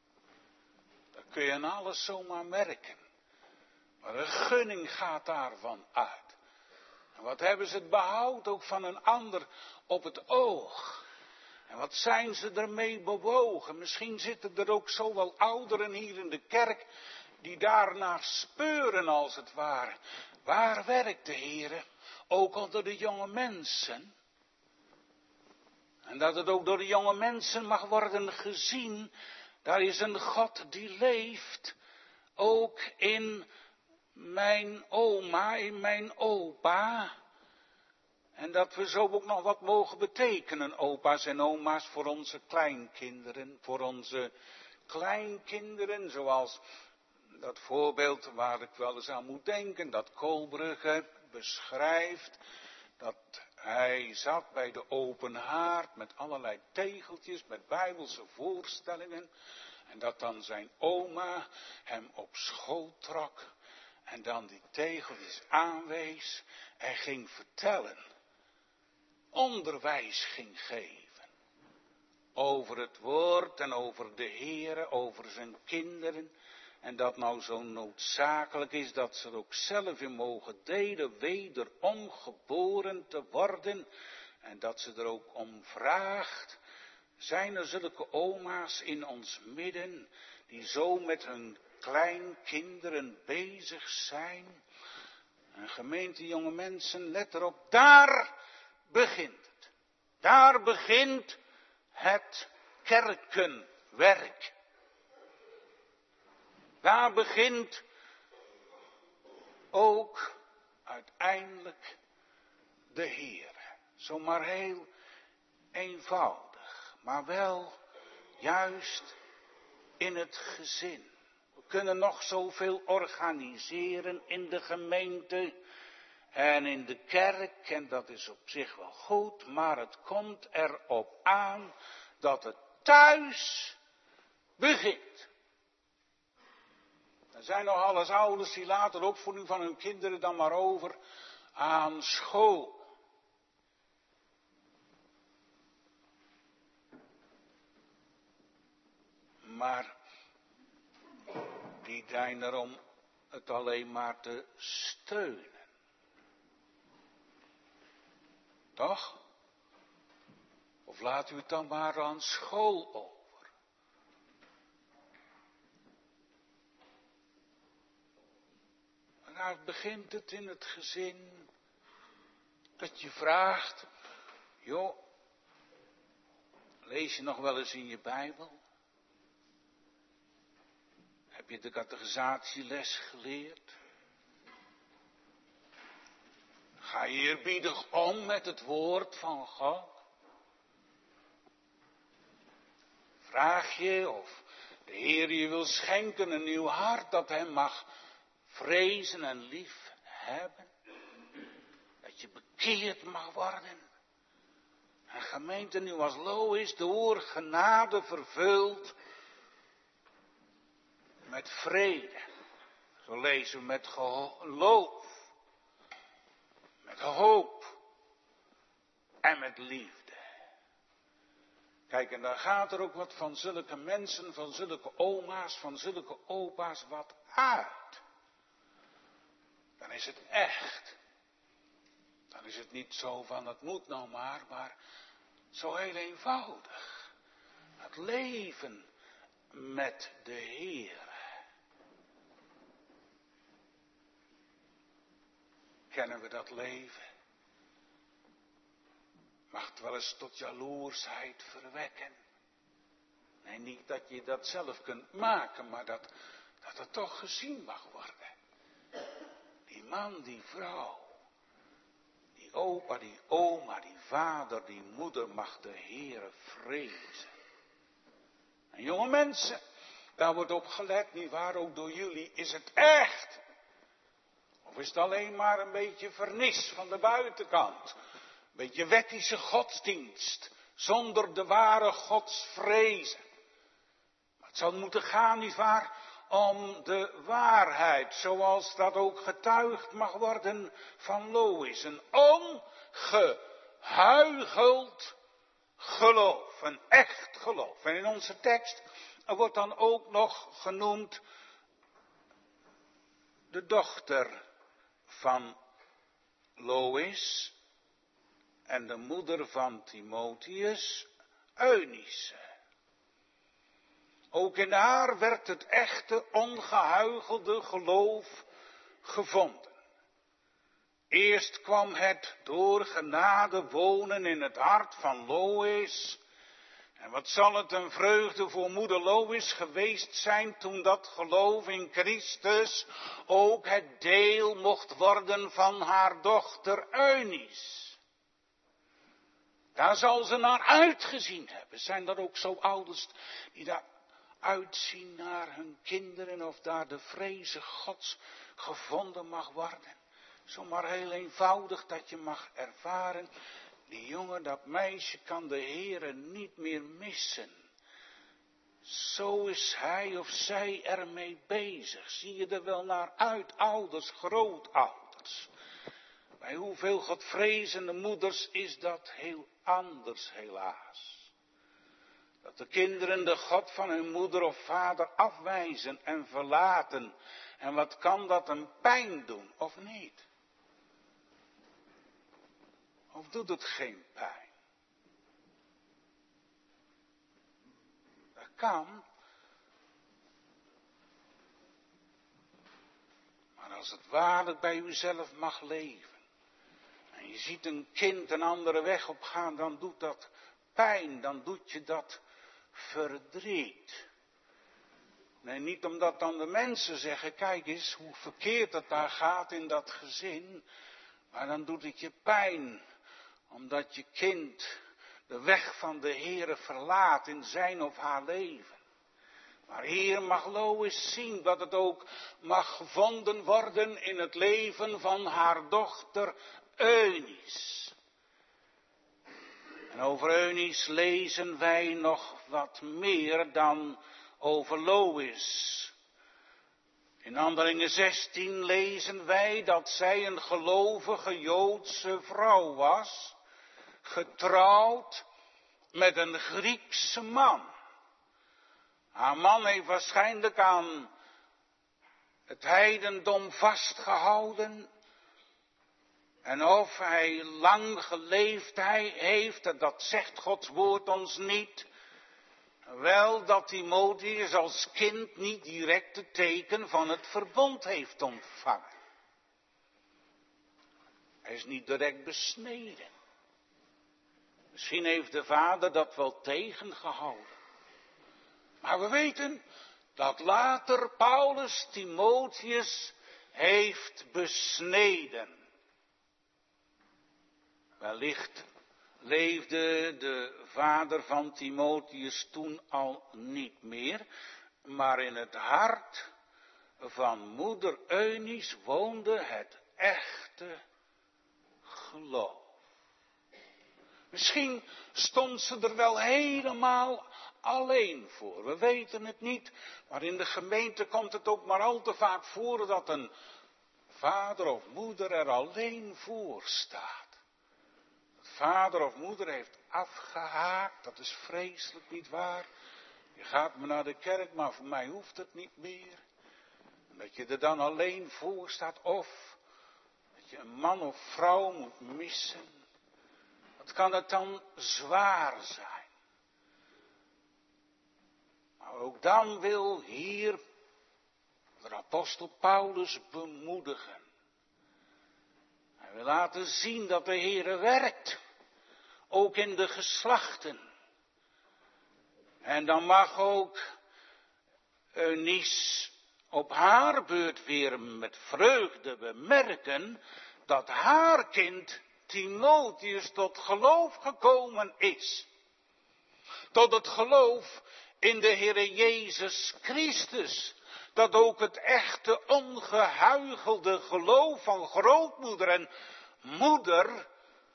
Dat kun je aan alles zomaar merken. Maar de gunning gaat daarvan uit. En wat hebben ze het behoud ook van een ander op het oog. En wat zijn ze ermee bewogen. Misschien zitten er ook zo wel ouderen hier in de kerk die daarnaar speuren als het ware. Waar werkt de Heere? Ook onder de jonge mensen. En dat het ook door de jonge mensen mag worden gezien. Daar is een God die leeft. Ook in mijn oma, in mijn opa. En dat we zo ook nog wat mogen betekenen, opa's en oma's, voor onze kleinkinderen. Voor onze kleinkinderen, zoals dat voorbeeld waar ik wel eens aan moet denken, dat Koolbrugge beschrijft, dat hij zat bij de open haard met allerlei tegeltjes, met bijbelse voorstellingen. En dat dan zijn oma hem op schoot trok en dan die tegeltjes aanwees en ging vertellen. Onderwijs ging geven. Over het woord en over de Heere, over zijn kinderen. En dat nou zo noodzakelijk is dat ze er ook zelf in mogen delen, wederom geboren te worden. En dat ze er ook om vraagt. Zijn er zulke oma's in ons midden die zo met hun kleinkinderen bezig zijn? En gemeente jonge mensen, let erop, daar begint het. Daar begint het kerkenwerk. Daar begint ook uiteindelijk de Heer. Zomaar heel eenvoudig, maar wel juist in het gezin. We kunnen nog zoveel organiseren in de gemeente en in de kerk, en dat is op zich wel goed, maar het komt erop aan dat het thuis begint. Er zijn nog alles ouders die laten de opvoeding van hun kinderen dan maar over aan school. Maar die zijn er om het alleen maar te steunen. Toch? Of laat u het dan maar aan school over. Maar daar begint het in het gezin. Dat je vraagt, joh, lees je nog wel eens in je Bijbel? Heb je de catechisatieles geleerd? Ga je eerbiedig om met het woord van God? Vraag je of de Heer je wil schenken een nieuw hart dat hem mag vrezen en lief hebben? Dat je bekeerd mag worden? En gemeente, nu als Lois door genade vervuld met vrede. Zo lezen we met geloof, met hoop en met liefde. Kijk, en dan gaat er ook wat van zulke mensen, van zulke oma's, van zulke opa's wat uit. Dan is het echt. Dan is het niet zo van het moet nou maar zo heel eenvoudig. Het leven met de Heer. Kennen we dat leven? Mag het wel eens tot jaloersheid verwekken. Nee, niet dat je dat zelf kunt maken, maar dat het toch gezien mag worden. Die man, die vrouw, die opa, die oma, die vader, die moeder mag de Heere vrezen. En jonge mensen, daar wordt op gelet, nietwaar, ook door jullie, is het echt? Of is het alleen maar een beetje vernis van de buitenkant? Een beetje wettische godsdienst, zonder de ware godsvrezen. Maar het zal moeten gaan, nietwaar, om de waarheid, zoals dat ook getuigd mag worden van Lois. Een ongehuicheld geloof, een echt geloof. En in onze tekst wordt dan ook nog genoemd de dochter van Lois en de moeder van Timotheus, Eunice. Ook in haar werd het echte, ongehuichelde geloof gevonden. Eerst kwam het door genade wonen in het hart van Lois. En wat zal het een vreugde voor moeder Lois geweest zijn toen dat geloof in Christus ook het deel mocht worden van haar dochter Eunice. Daar zal ze naar uitgezien hebben. Zijn er ook zo ouders die daar uitzien naar hun kinderen of daar de vreze Gods gevonden mag worden? Zomaar heel eenvoudig dat je mag ervaren, die jongen, dat meisje kan de Heere niet meer missen. Zo is hij of zij ermee bezig. Zie je er wel naar uit, ouders, grootouders. Bij hoeveel godvrezende moeders is dat heel anders, helaas. Dat de kinderen de God van hun moeder of vader afwijzen en verlaten. En wat kan dat een pijn doen, of niet? Of doet het geen pijn? Dat kan. Maar als het waarlijk bij uzelf mag leven. En je ziet een kind een andere weg opgaan, dan doet dat pijn. Dan doet je dat verdriet. Nee, niet omdat dan de mensen zeggen, kijk eens hoe verkeerd het daar gaat in dat gezin. Maar dan doet het je pijn. Omdat je kind de weg van de Heere verlaat in zijn of haar leven. Maar hier mag Lois zien dat het ook mag gevonden worden in het leven van haar dochter Eunice. En over Eunice lezen wij nog wat meer dan over Lois. In Handelingen 16 lezen wij dat zij een gelovige Joodse vrouw was, getrouwd met een Griekse man. Haar man heeft waarschijnlijk aan het heidendom vastgehouden. En of hij lang geleefd heeft, dat zegt Gods woord ons niet. Wel dat Timotheus als kind niet direct het teken van het verbond heeft ontvangen. Hij is niet direct besneden. Misschien heeft de vader dat wel tegengehouden. Maar we weten dat later Paulus Timotheus heeft besneden. Wellicht leefde de vader van Timotheus toen al niet meer, maar in het hart van moeder Eunice woonde het echte geloof. Misschien stond ze er wel helemaal alleen voor. We weten het niet, maar in de gemeente komt het ook maar al te vaak voor dat een vader of moeder er alleen voor staat. Vader of moeder heeft afgehaakt, dat is vreselijk niet waar. Je gaat maar naar de kerk, maar voor mij hoeft het niet meer. En dat je er dan alleen voor staat, of dat je een man of vrouw moet missen. Wat kan het dan zwaar zijn? Maar ook dan wil hier de apostel Paulus bemoedigen. Hij wil laten zien dat de Heere werkt. Ook in de geslachten. En dan mag ook Eunice op haar beurt weer met vreugde bemerken dat haar kind Timotheus tot geloof gekomen is. Tot het geloof in de Heere Jezus Christus. Dat ook het echte ongehuichelde geloof van grootmoeder en moeder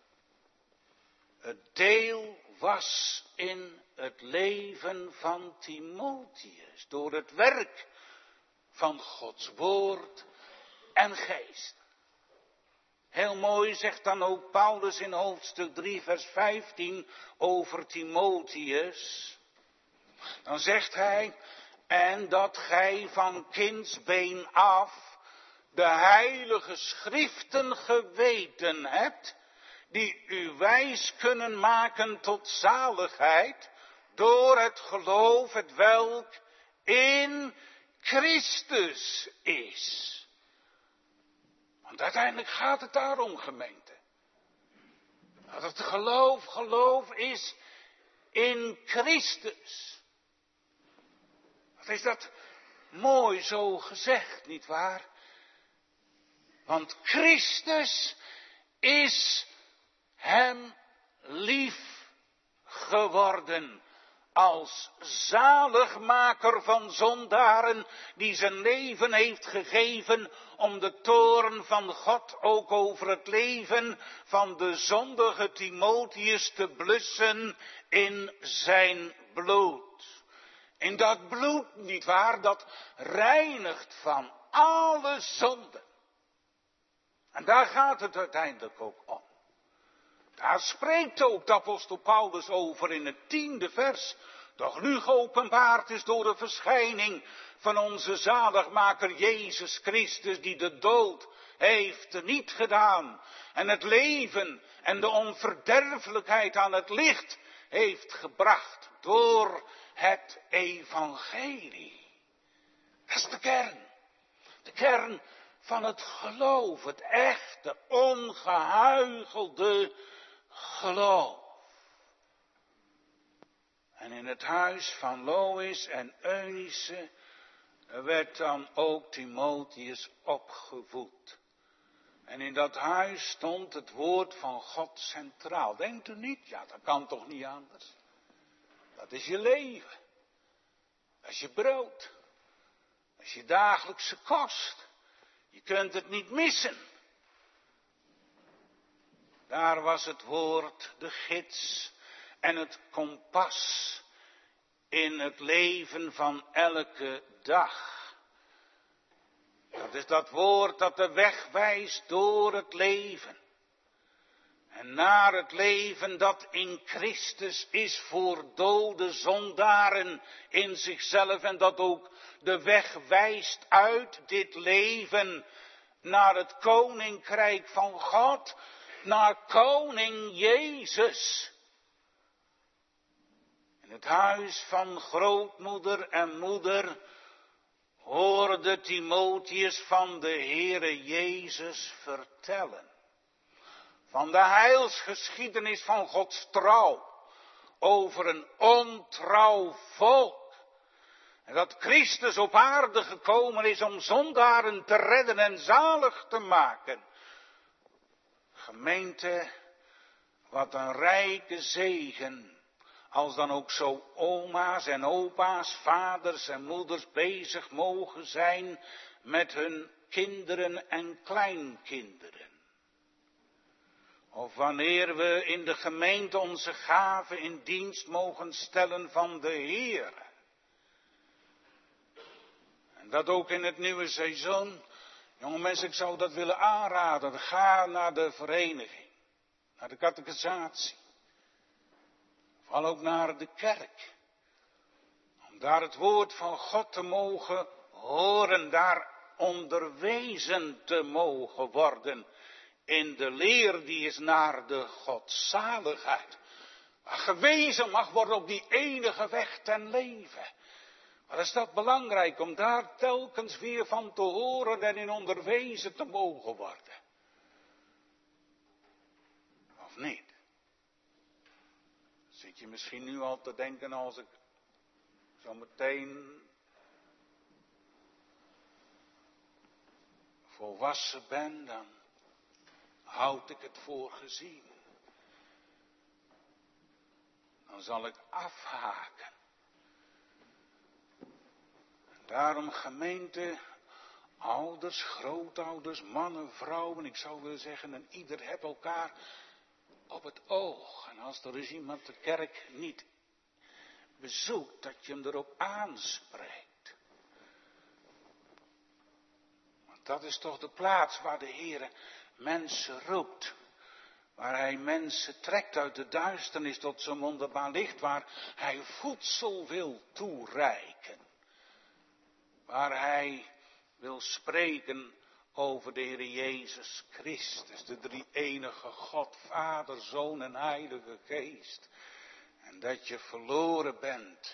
het deel was in het leven van Timotheus. Door het werk van Gods woord en geest. Heel mooi zegt dan ook Paulus in hoofdstuk 3 vers 15 over Timotheus. Dan zegt hij, en dat gij van kindsbeen af de heilige schriften geweten hebt, die u wijs kunnen maken tot zaligheid, door het geloof het welk in Christus is. Want uiteindelijk gaat het daarom, gemeente. Dat het geloof is in Christus. Wat is dat mooi zo gezegd, nietwaar? Want Christus is hem lief geworden als zaligmaker van zondaren, die zijn leven heeft gegeven om de toorn van God ook over het leven van de zondige Timotheus te blussen in zijn bloed. In dat bloed, nietwaar, dat reinigt van alle zonden. En daar gaat het uiteindelijk ook om. Daar spreekt ook de apostel Paulus over in het 10e vers. Doch nu geopenbaard is door de verschijning van onze zaligmaker Jezus Christus, die de dood heeft niet gedaan en het leven en de onverderfelijkheid aan het licht heeft gebracht door het evangelie. Dat is de kern. De kern van het geloof, het echte, ongehuichelde geloof. En in het huis van Lois en Eunice werd dan ook Timotheus opgevoed. En in dat huis stond het woord van God centraal. Denkt u niet? Ja, dat kan toch niet anders. Dat is je leven. Dat is je brood. Dat is je dagelijkse kost. Je kunt het niet missen. Daar was het woord, de gids en het kompas in het leven van elke dag. Dat is dat woord dat de weg wijst door het leven. En naar het leven dat in Christus is voor dode zondaren in zichzelf. En dat ook de weg wijst uit dit leven naar het koninkrijk van God. Naar koning Jezus. In het huis van grootmoeder en moeder hoorde Timotheus van de Heere Jezus vertellen. Van de heilsgeschiedenis van Gods trouw over een ontrouw volk. En dat Christus op aarde gekomen is om zondaren te redden en zalig te maken. Gemeente, wat een rijke zegen. Als dan ook zo oma's en opa's, vaders en moeders bezig mogen zijn met hun kinderen en kleinkinderen. Of wanneer we in de gemeente onze gaven in dienst mogen stellen van de Heer. En dat ook in het nieuwe seizoen. Jonge mensen, ik zou dat willen aanraden. Ga naar de vereniging. Naar de catechisatie. Vooral ook naar de kerk. Om daar het woord van God te mogen horen. Daar onderwezen te mogen worden. In de leer die is naar de godzaligheid. Waar gewezen mag worden op die enige weg ten leven. Wat is dat belangrijk om daar telkens weer van te horen en in onderwezen te mogen worden. Of niet? Zit je misschien nu al te denken als ik zo meteen volwassen ben, dan houd ik het voor gezien. Dan zal ik afhaken. En daarom gemeente, ouders, grootouders, mannen, vrouwen, ik zou willen zeggen, en ieder heeft elkaar op het oog. En als er eens iemand de kerk niet bezoekt, dat je hem erop aanspreekt. Want dat is toch de plaats waar de Heer mensen roept. Waar hij mensen trekt uit de duisternis tot zijn wonderbaar licht. Waar hij voedsel wil toereiken. Waar hij wil spreken over de Heer Jezus Christus. De drie-enige God, Vader, Zoon en Heilige Geest. En dat je verloren bent.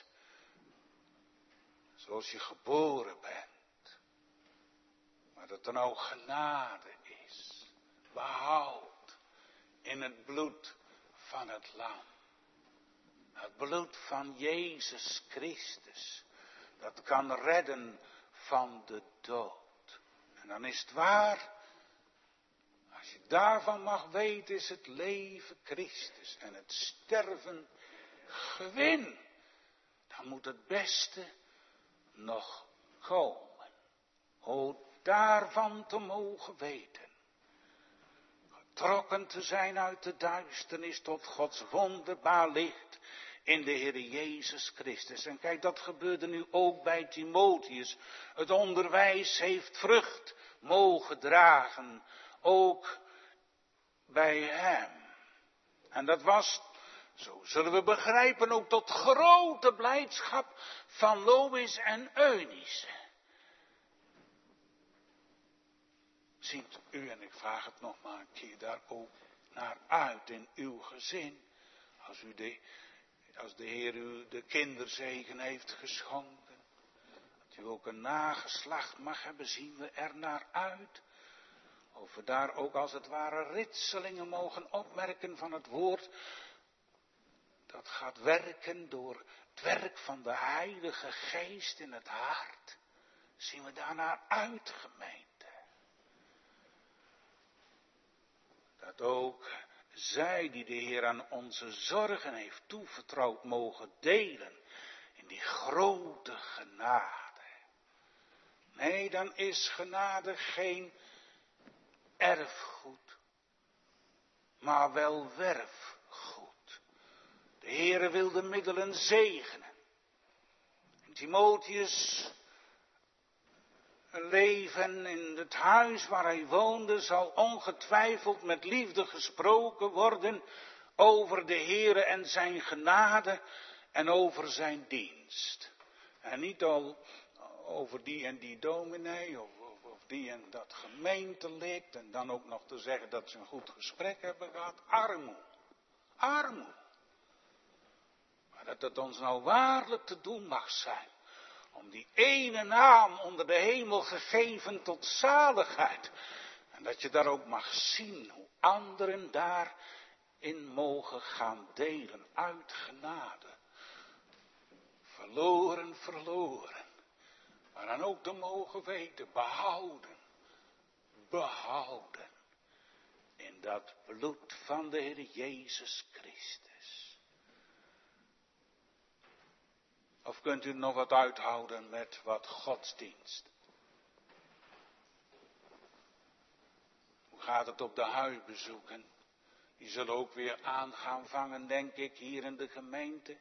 Zoals je geboren bent. Maar dat er nou genade is. Behoud in het bloed van het lam. Het bloed van Jezus Christus. Dat kan redden van de dood. En dan is het waar. Als je daarvan mag weten, is het leven Christus. En het sterven gewin. Dan moet het beste nog komen. O, daarvan te mogen weten. Getrokken te zijn uit de duisternis tot Gods wonderbaar licht in de Heer Jezus Christus. En kijk, dat gebeurde nu ook bij Timotheus. Het onderwijs heeft vrucht mogen dragen, ook bij hem. En dat was, zo zullen we begrijpen, ook tot grote blijdschap van Lois en Eunice. Ziet u, en ik vraag het nog maar een keer, daar ook naar uit in uw gezin. Als de Heer u de kinderzegen heeft geschonken. Dat u ook een nageslacht mag hebben, zien we er naar uit. Of we daar ook als het ware ritselingen mogen opmerken van het woord. Dat gaat werken door het werk van de Heilige Geest in het hart. Zien we daar naar uit, gemeente. Dat ook zij die de Heer aan onze zorgen heeft toevertrouwd mogen delen in die grote genade. Nee, dan is genade geen erfgoed, maar wel werfgoed. De Heere wil de middelen zegenen. En Timotheus, een leven in het huis waar hij woonde, zal ongetwijfeld met liefde gesproken worden over de Heere en zijn genade en over zijn dienst. En niet al over die en die dominee of die en dat gemeentelid en dan ook nog te zeggen dat ze een goed gesprek hebben gehad. Armoede. Maar dat het ons nou waarlijk te doen mag zijn om die ene naam onder de hemel gegeven tot zaligheid. En dat je daar ook mag zien hoe anderen daarin mogen gaan delen uit genade. Verloren. Maar dan ook te mogen weten, behouden. In dat bloed van de Heer Jezus Christus. Of kunt u nog wat uithouden met wat godsdienst? Hoe gaat het op de huisbezoeken? Die zullen ook weer aan gaan vangen, denk ik, hier in de gemeente.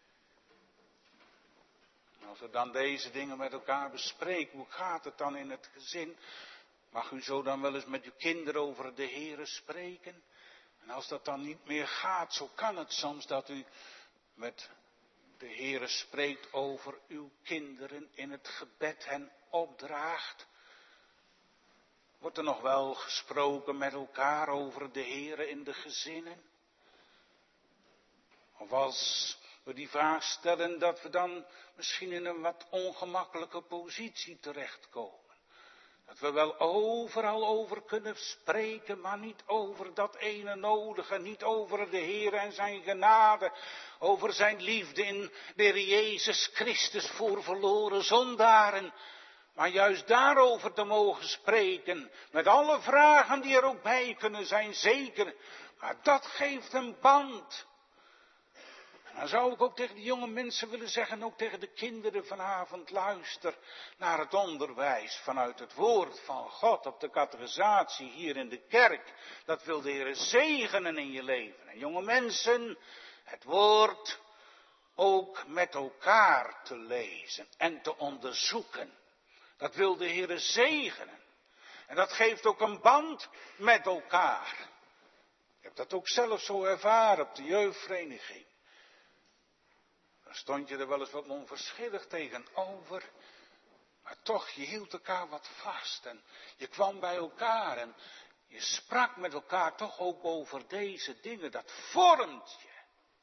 Als we dan deze dingen met elkaar bespreken, hoe gaat het dan in het gezin? Mag u zo dan wel eens met uw kinderen over de Heere spreken? En als dat dan niet meer gaat, zo kan het soms dat u met de Heere spreekt over uw kinderen in het gebed hen opdraagt. Wordt er nog wel gesproken met elkaar over de Heere in de gezinnen? Of als we die vraag stellen, dat we dan misschien in een wat ongemakkelijke positie terechtkomen. Dat we wel overal over kunnen spreken, maar niet over dat ene nodige, niet over de Heer en zijn genade, over zijn liefde in de Heer Jezus Christus voor verloren zondaren. Maar juist daarover te mogen spreken, met alle vragen die er ook bij kunnen zijn, zeker. Maar dat geeft een band. Dan zou ik ook tegen de jonge mensen willen zeggen, ook tegen de kinderen vanavond, luister naar het onderwijs vanuit het woord van God op de catechisatie hier in de kerk. Dat wil de Heer zegenen in je leven. En jonge mensen, het woord ook met elkaar te lezen en te onderzoeken. Dat wil de Heer zegenen. En dat geeft ook een band met elkaar. Ik heb dat ook zelf zo ervaren op de jeugdvereniging. Stond je er wel eens wat onverschillig tegenover, maar toch, je hield elkaar wat vast en je kwam bij elkaar en je sprak met elkaar toch ook over deze dingen, dat vormt je.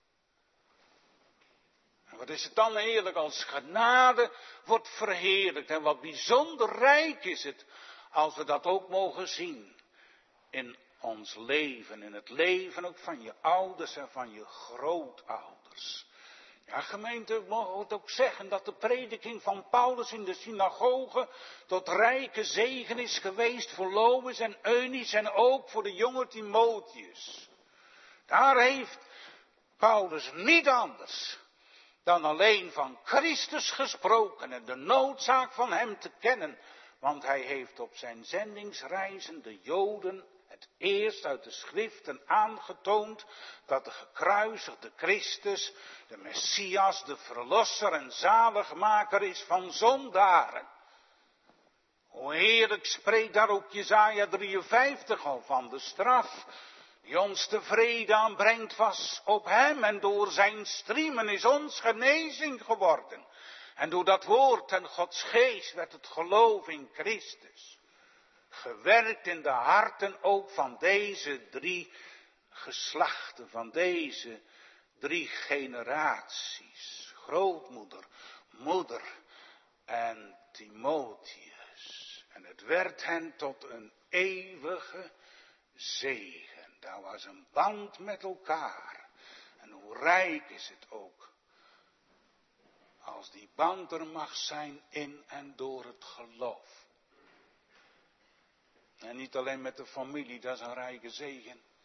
En wat is het dan heerlijk als genade wordt verheerlijkt en wat bijzonder rijk is het als we dat ook mogen zien in ons leven, in het leven ook van je ouders en van je grootouders. Ja, gemeente, we mogen het ook zeggen dat de prediking van Paulus in de synagoge tot rijke zegen is geweest voor Lois en Eunice en ook voor de jonge Timotheus. Daar heeft Paulus niet anders dan alleen van Christus gesproken en de noodzaak van hem te kennen, want hij heeft op zijn zendingsreizen de Joden het eerst uit de schriften aangetoond dat de gekruisigde Christus, de Messias, de verlosser en zaligmaker is van zondaren. Hoe heerlijk spreekt daar ook Jesaja 53 al van, de straf die ons tevreden aanbrengt was op hem en door zijn striemen is ons genezing geworden. En door dat woord en Gods geest werd het geloof in Christus gewerkt in de harten ook van deze 3 geslachten, van deze 3 generaties. Grootmoeder, moeder en Timotheus. En het werd hen tot een eeuwige zegen. Daar was een band met elkaar. En hoe rijk is het ook als die band er mag zijn in en door het geloof. En niet alleen met de familie, dat is een rijke zegen.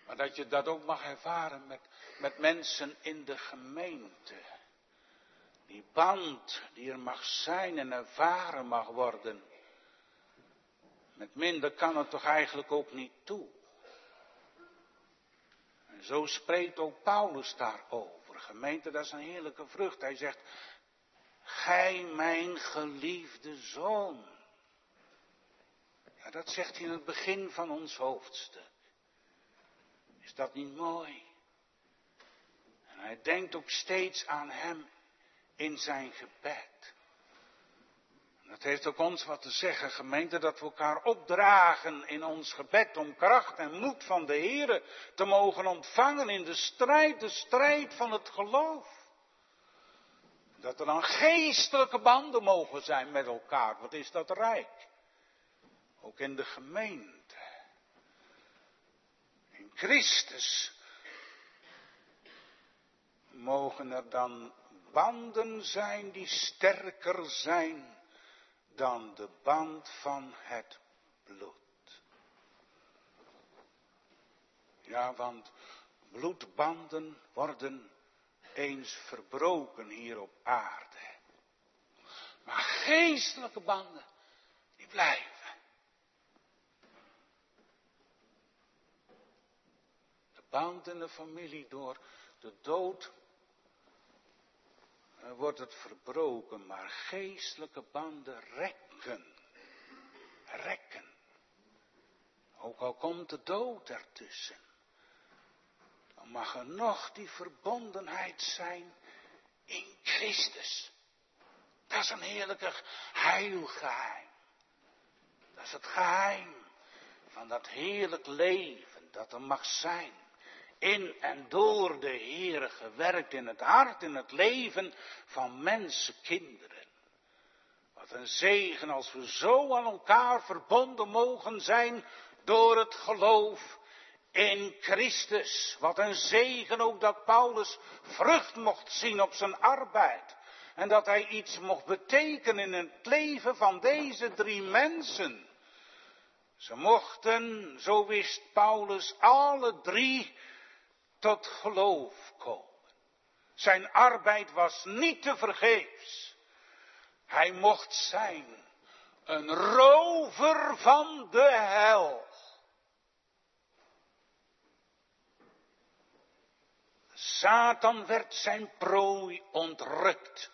Maar dat je dat ook mag ervaren met mensen in de gemeente. Die band die er mag zijn en ervaren mag worden. Met minder kan het toch eigenlijk ook niet toe. En zo spreekt ook Paulus daarover. Gemeente, dat is een heerlijke vrucht. Hij zegt, gij mijn geliefde zoon. Ja, dat zegt hij in het begin van ons hoofdstuk. Is dat niet mooi? En hij denkt ook steeds aan hem in zijn gebed. Dat heeft ook ons wat te zeggen, gemeente, dat we elkaar opdragen in ons gebed om kracht en moed van de Heere te mogen ontvangen in de strijd van het geloof. Dat er dan geestelijke banden mogen zijn met elkaar, wat is dat rijk? Ook in de gemeente. In Christus mogen er dan banden zijn die sterker zijn dan de band van het bloed. Ja, want bloedbanden worden eens verbroken hier op aarde. Maar geestelijke banden, die blijven. De band in de familie door de dood wordt het verbroken, maar geestelijke banden rekken. Ook al komt de dood ertussen, dan mag er nog die verbondenheid zijn in Christus. Dat is een heerlijke heilgeheim. Dat is het geheim van dat heerlijk leven dat er mag zijn. In en door de Heere gewerkt in het hart, in het leven van mensenkinderen. Wat een zegen als we zo aan elkaar verbonden mogen zijn door het geloof in Christus. Wat een zegen ook dat Paulus vrucht mocht zien op zijn arbeid. En dat hij iets mocht betekenen in het leven van deze 3 mensen. Ze mochten, zo wist Paulus, alle 3 tot geloof komen. Zijn arbeid was niet tevergeefs. Hij mocht zijn een rover van de hel. Satan werd zijn prooi ontrukt.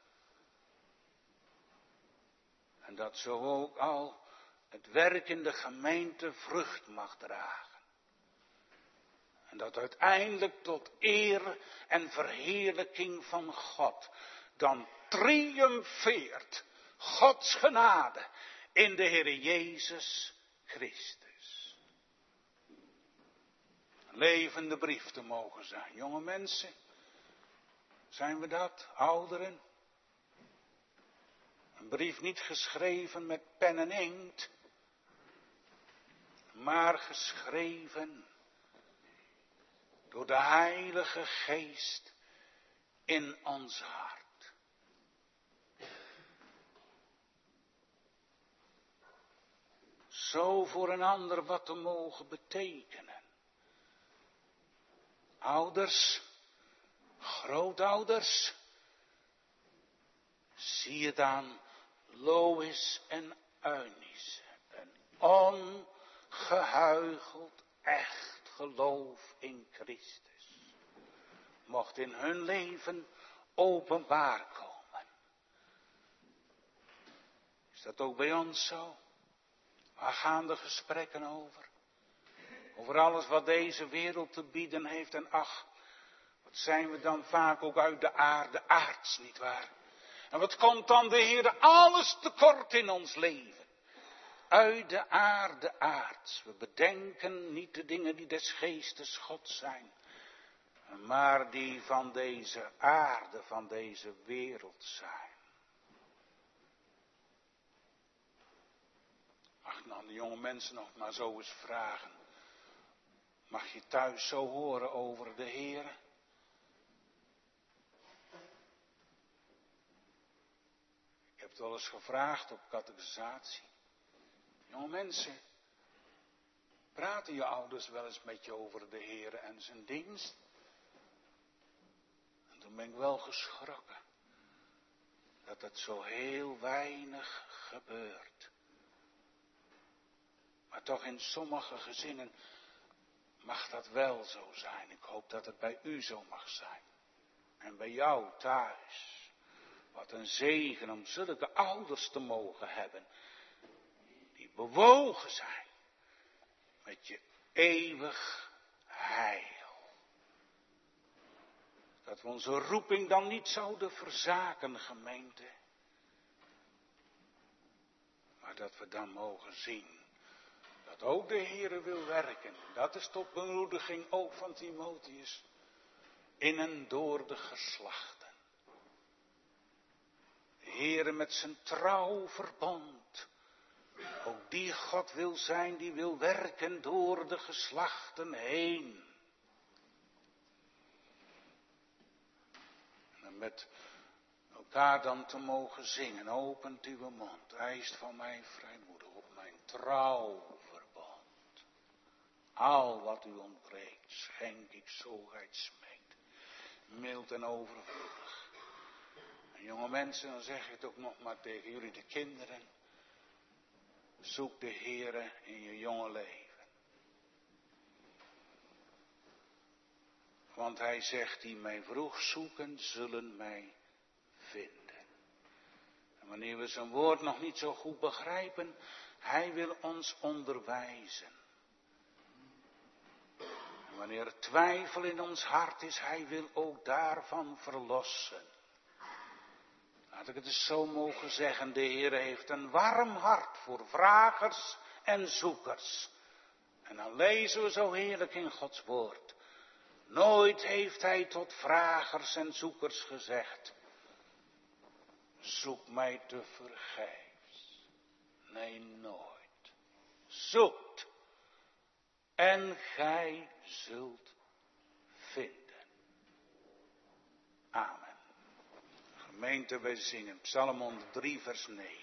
En dat zo ook al het werk in de gemeente vrucht mag dragen. En dat uiteindelijk tot eer en verheerlijking van God dan triomfeert Gods genade in de Heere Jezus Christus. Een levende brief te mogen zijn. Jonge mensen, zijn we dat? Ouderen? Een brief niet geschreven met pen en inkt, maar geschreven door de Heilige Geest in ons hart. Zo voor een ander wat te mogen betekenen. Ouders, grootouders, zie het aan Lois en Eunice. Een ongehuicheld echt geloof in Christus mocht in hun leven openbaar komen. Is dat ook bij ons zo? Waar gaan de gesprekken over? Over alles wat deze wereld te bieden heeft. En ach, wat zijn we dan vaak ook uit de aarde aards, nietwaar? En wat komt dan de Heer alles tekort in ons leven? Uit de aarde aards. We bedenken niet de dingen die des geestes God zijn, maar die van deze aarde, van deze wereld zijn. Mag ik dan de jonge mensen nog maar zo eens vragen. Mag je thuis zo horen over de Heer? Ik heb het wel eens gevraagd op catechisatie. Jonge mensen, Praten je ouders wel eens met je over de Heer en zijn dienst? En toen ben ik wel geschrokken. Dat het zo heel weinig gebeurt. Maar toch in sommige gezinnen mag dat wel zo zijn. Ik hoop dat het bij u zo mag zijn. En bij jou thuis. Wat een zegen om zulke ouders te mogen hebben. Die bewogen zijn. Met je eeuwig heil. Dat we onze roeping dan niet zouden verzaken, gemeente. Maar dat we dan mogen zien. Dat ook de Heere wil werken. Dat is tot bemoediging ook van Timotheus. In en door de geslachten. De Heere met zijn trouw verbond. Ook die God wil zijn, die wil werken door de geslachten heen. En met elkaar dan te mogen zingen, opent uw mond, eist van mij vrijmoedig op mijn trouw verbond. Al wat u ontbreekt, schenk ik zo gij smeekt, mild en overvloedig. En jonge mensen, dan zeg ik het ook nog maar tegen jullie, de kinderen. Zoek de Heere in je jonge leven. Want hij zegt, die mij vroeg zoeken, zullen mij vinden. En wanneer we zijn woord nog niet zo goed begrijpen, hij wil ons onderwijzen. En wanneer er twijfel in ons hart is, hij wil ook daarvan verlossen. Laat ik het eens zo mogen zeggen, de Heer heeft een warm hart voor vragers en zoekers. En dan lezen we zo heerlijk in Gods woord. Nooit heeft hij tot vragers en zoekers gezegd, zoek mij te vergeefs. Nee, nooit. Zoekt en gij zult vinden. Amen. Gemeente, wij zingen Psalm 103 vers 9.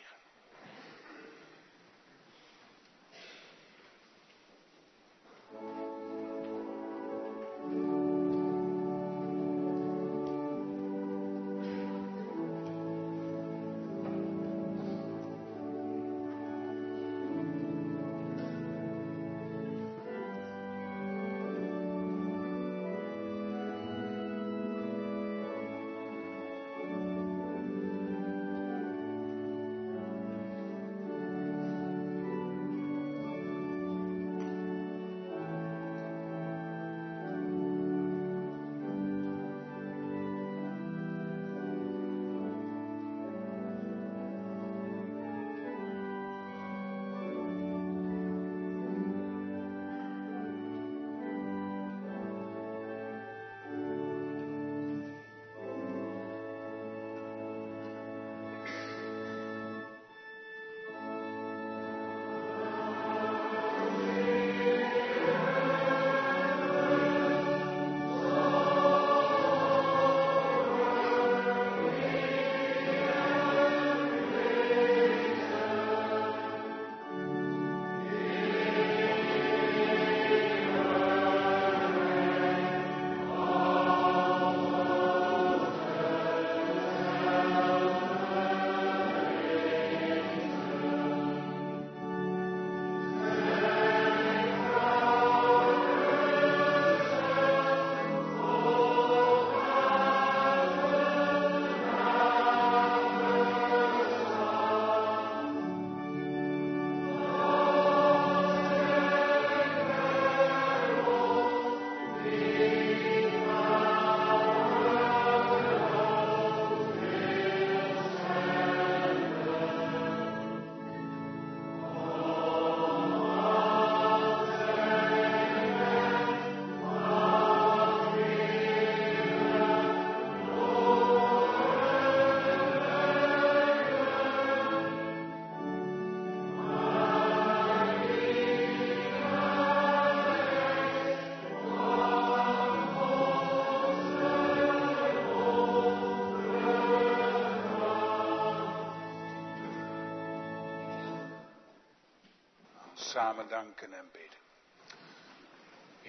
Samen danken en bidden.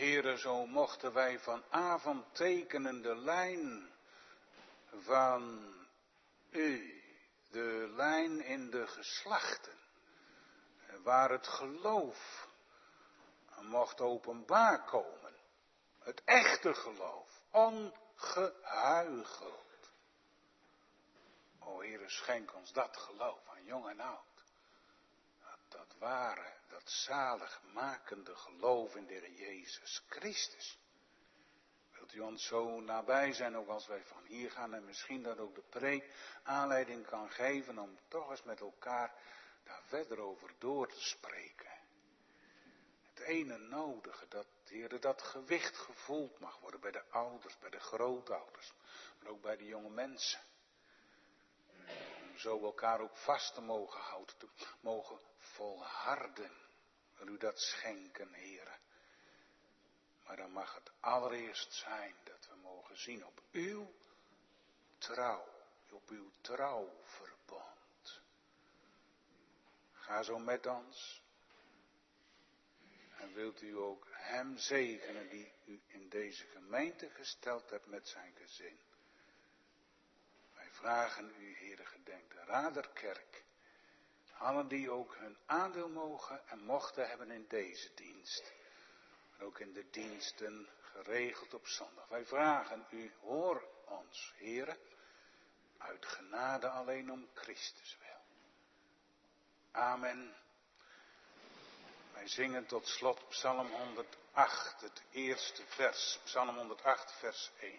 Heere, zo mochten wij vanavond tekenen de lijn van u, de lijn in de geslachten, waar het geloof mocht openbaar komen. Het echte geloof, ongehuicheld. O Heere, schenk ons dat geloof aan jong en oud. Dat ware, dat zaligmakende geloof in de Heer Jezus Christus. Wilt u ons zo nabij zijn, ook als wij van hier gaan, en misschien dat ook de preek aanleiding kan geven om toch eens met elkaar daar verder over door te spreken. Het ene nodige, dat, Heer, dat gewicht gevoeld mag worden bij de ouders, bij de grootouders, maar ook bij de jonge mensen. Om zo elkaar ook vast te mogen houden, te mogen volharden. Wil u dat schenken, Heer. Maar dan mag het allereerst zijn dat we mogen zien op uw trouw, op uw trouwverbond. Ga zo met ons. En wilt u ook hem zegenen die u in deze gemeente gesteld hebt met zijn gezin. Wij vragen u, Heere, gedenk de Raderkerk. Allen die ook hun aandeel mogen en mochten hebben in deze dienst. Maar ook in de diensten geregeld op zondag. Wij vragen u, hoor ons, Heere, uit genade alleen om Christus wil. Amen. Wij zingen tot slot Psalm 108, het eerste vers. Psalm 108, vers 1.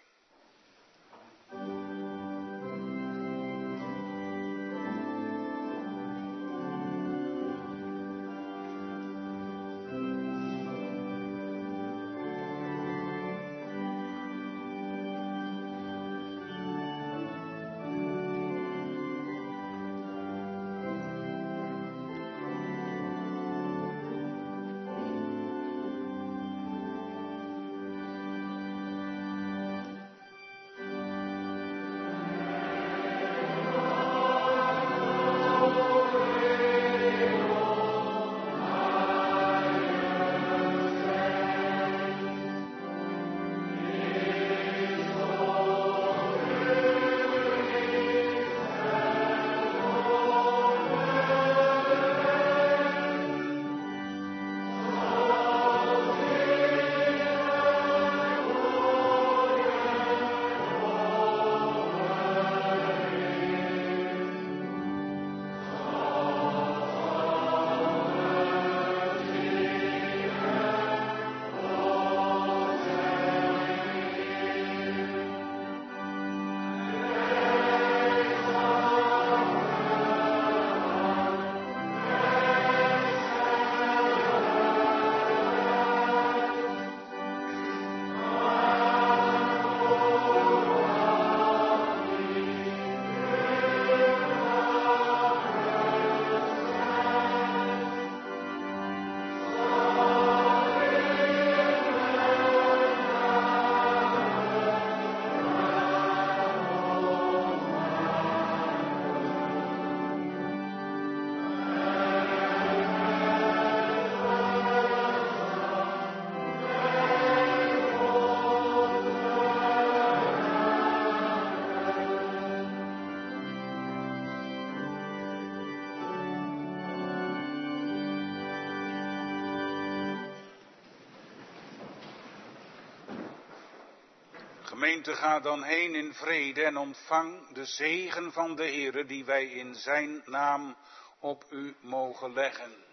Gemeente, ga dan heen in vrede en ontvang de zegen van de Heere die wij in zijn naam op u mogen leggen.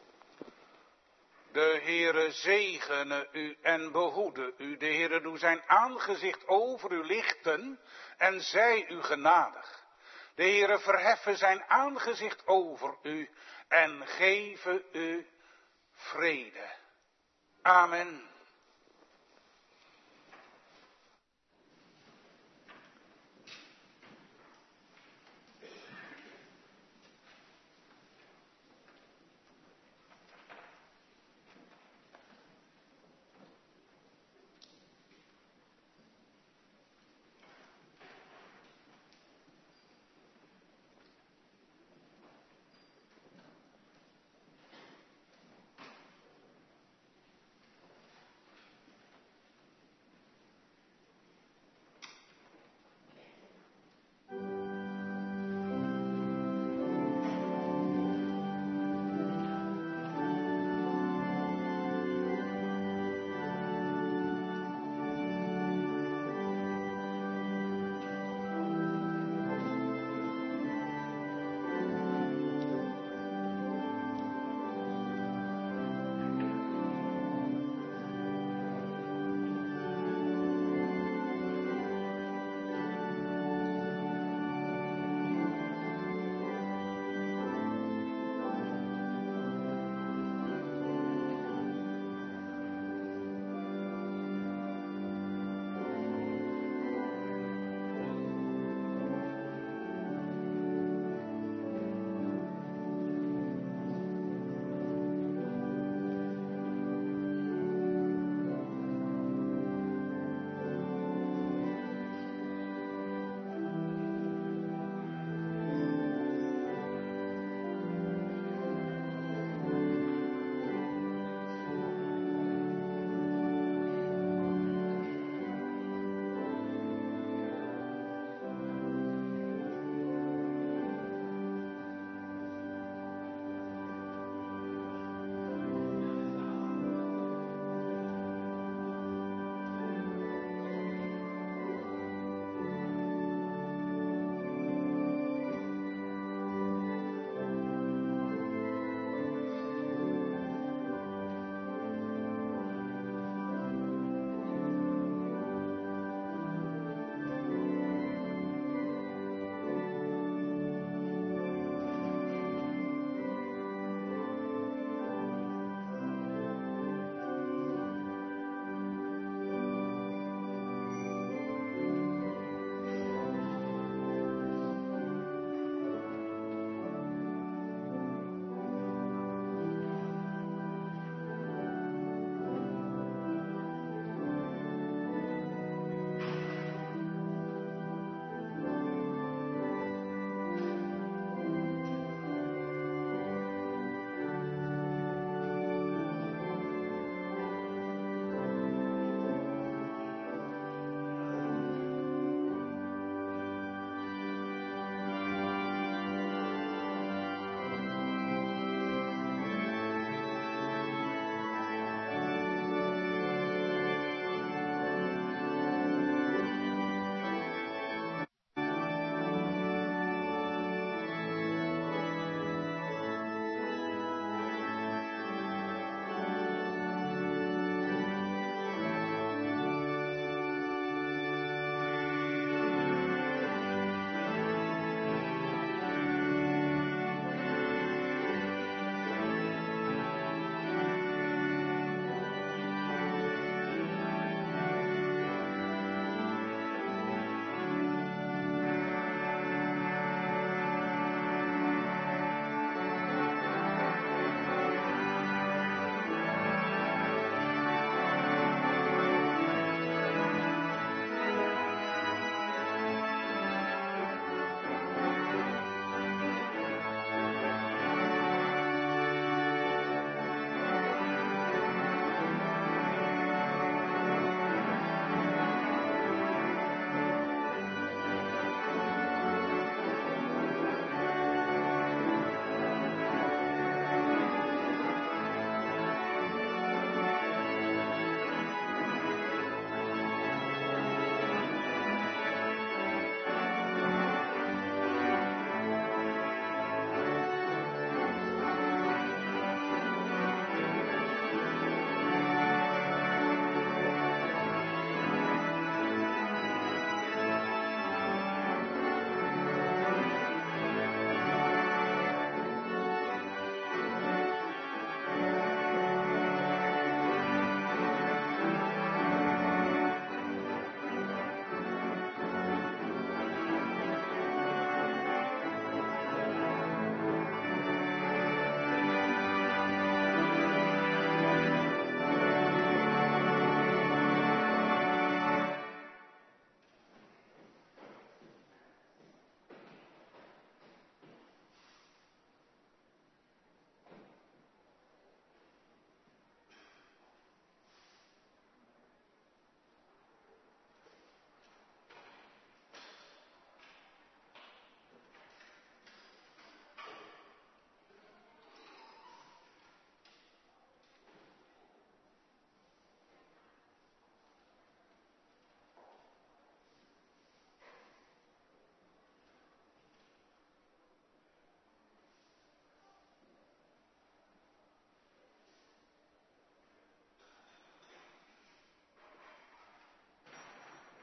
De Heere zegene u en behoede u. De Heere doe zijn aangezicht over u lichten en zij u genadig. De Heere verheffe zijn aangezicht over u en geven u vrede. Amen.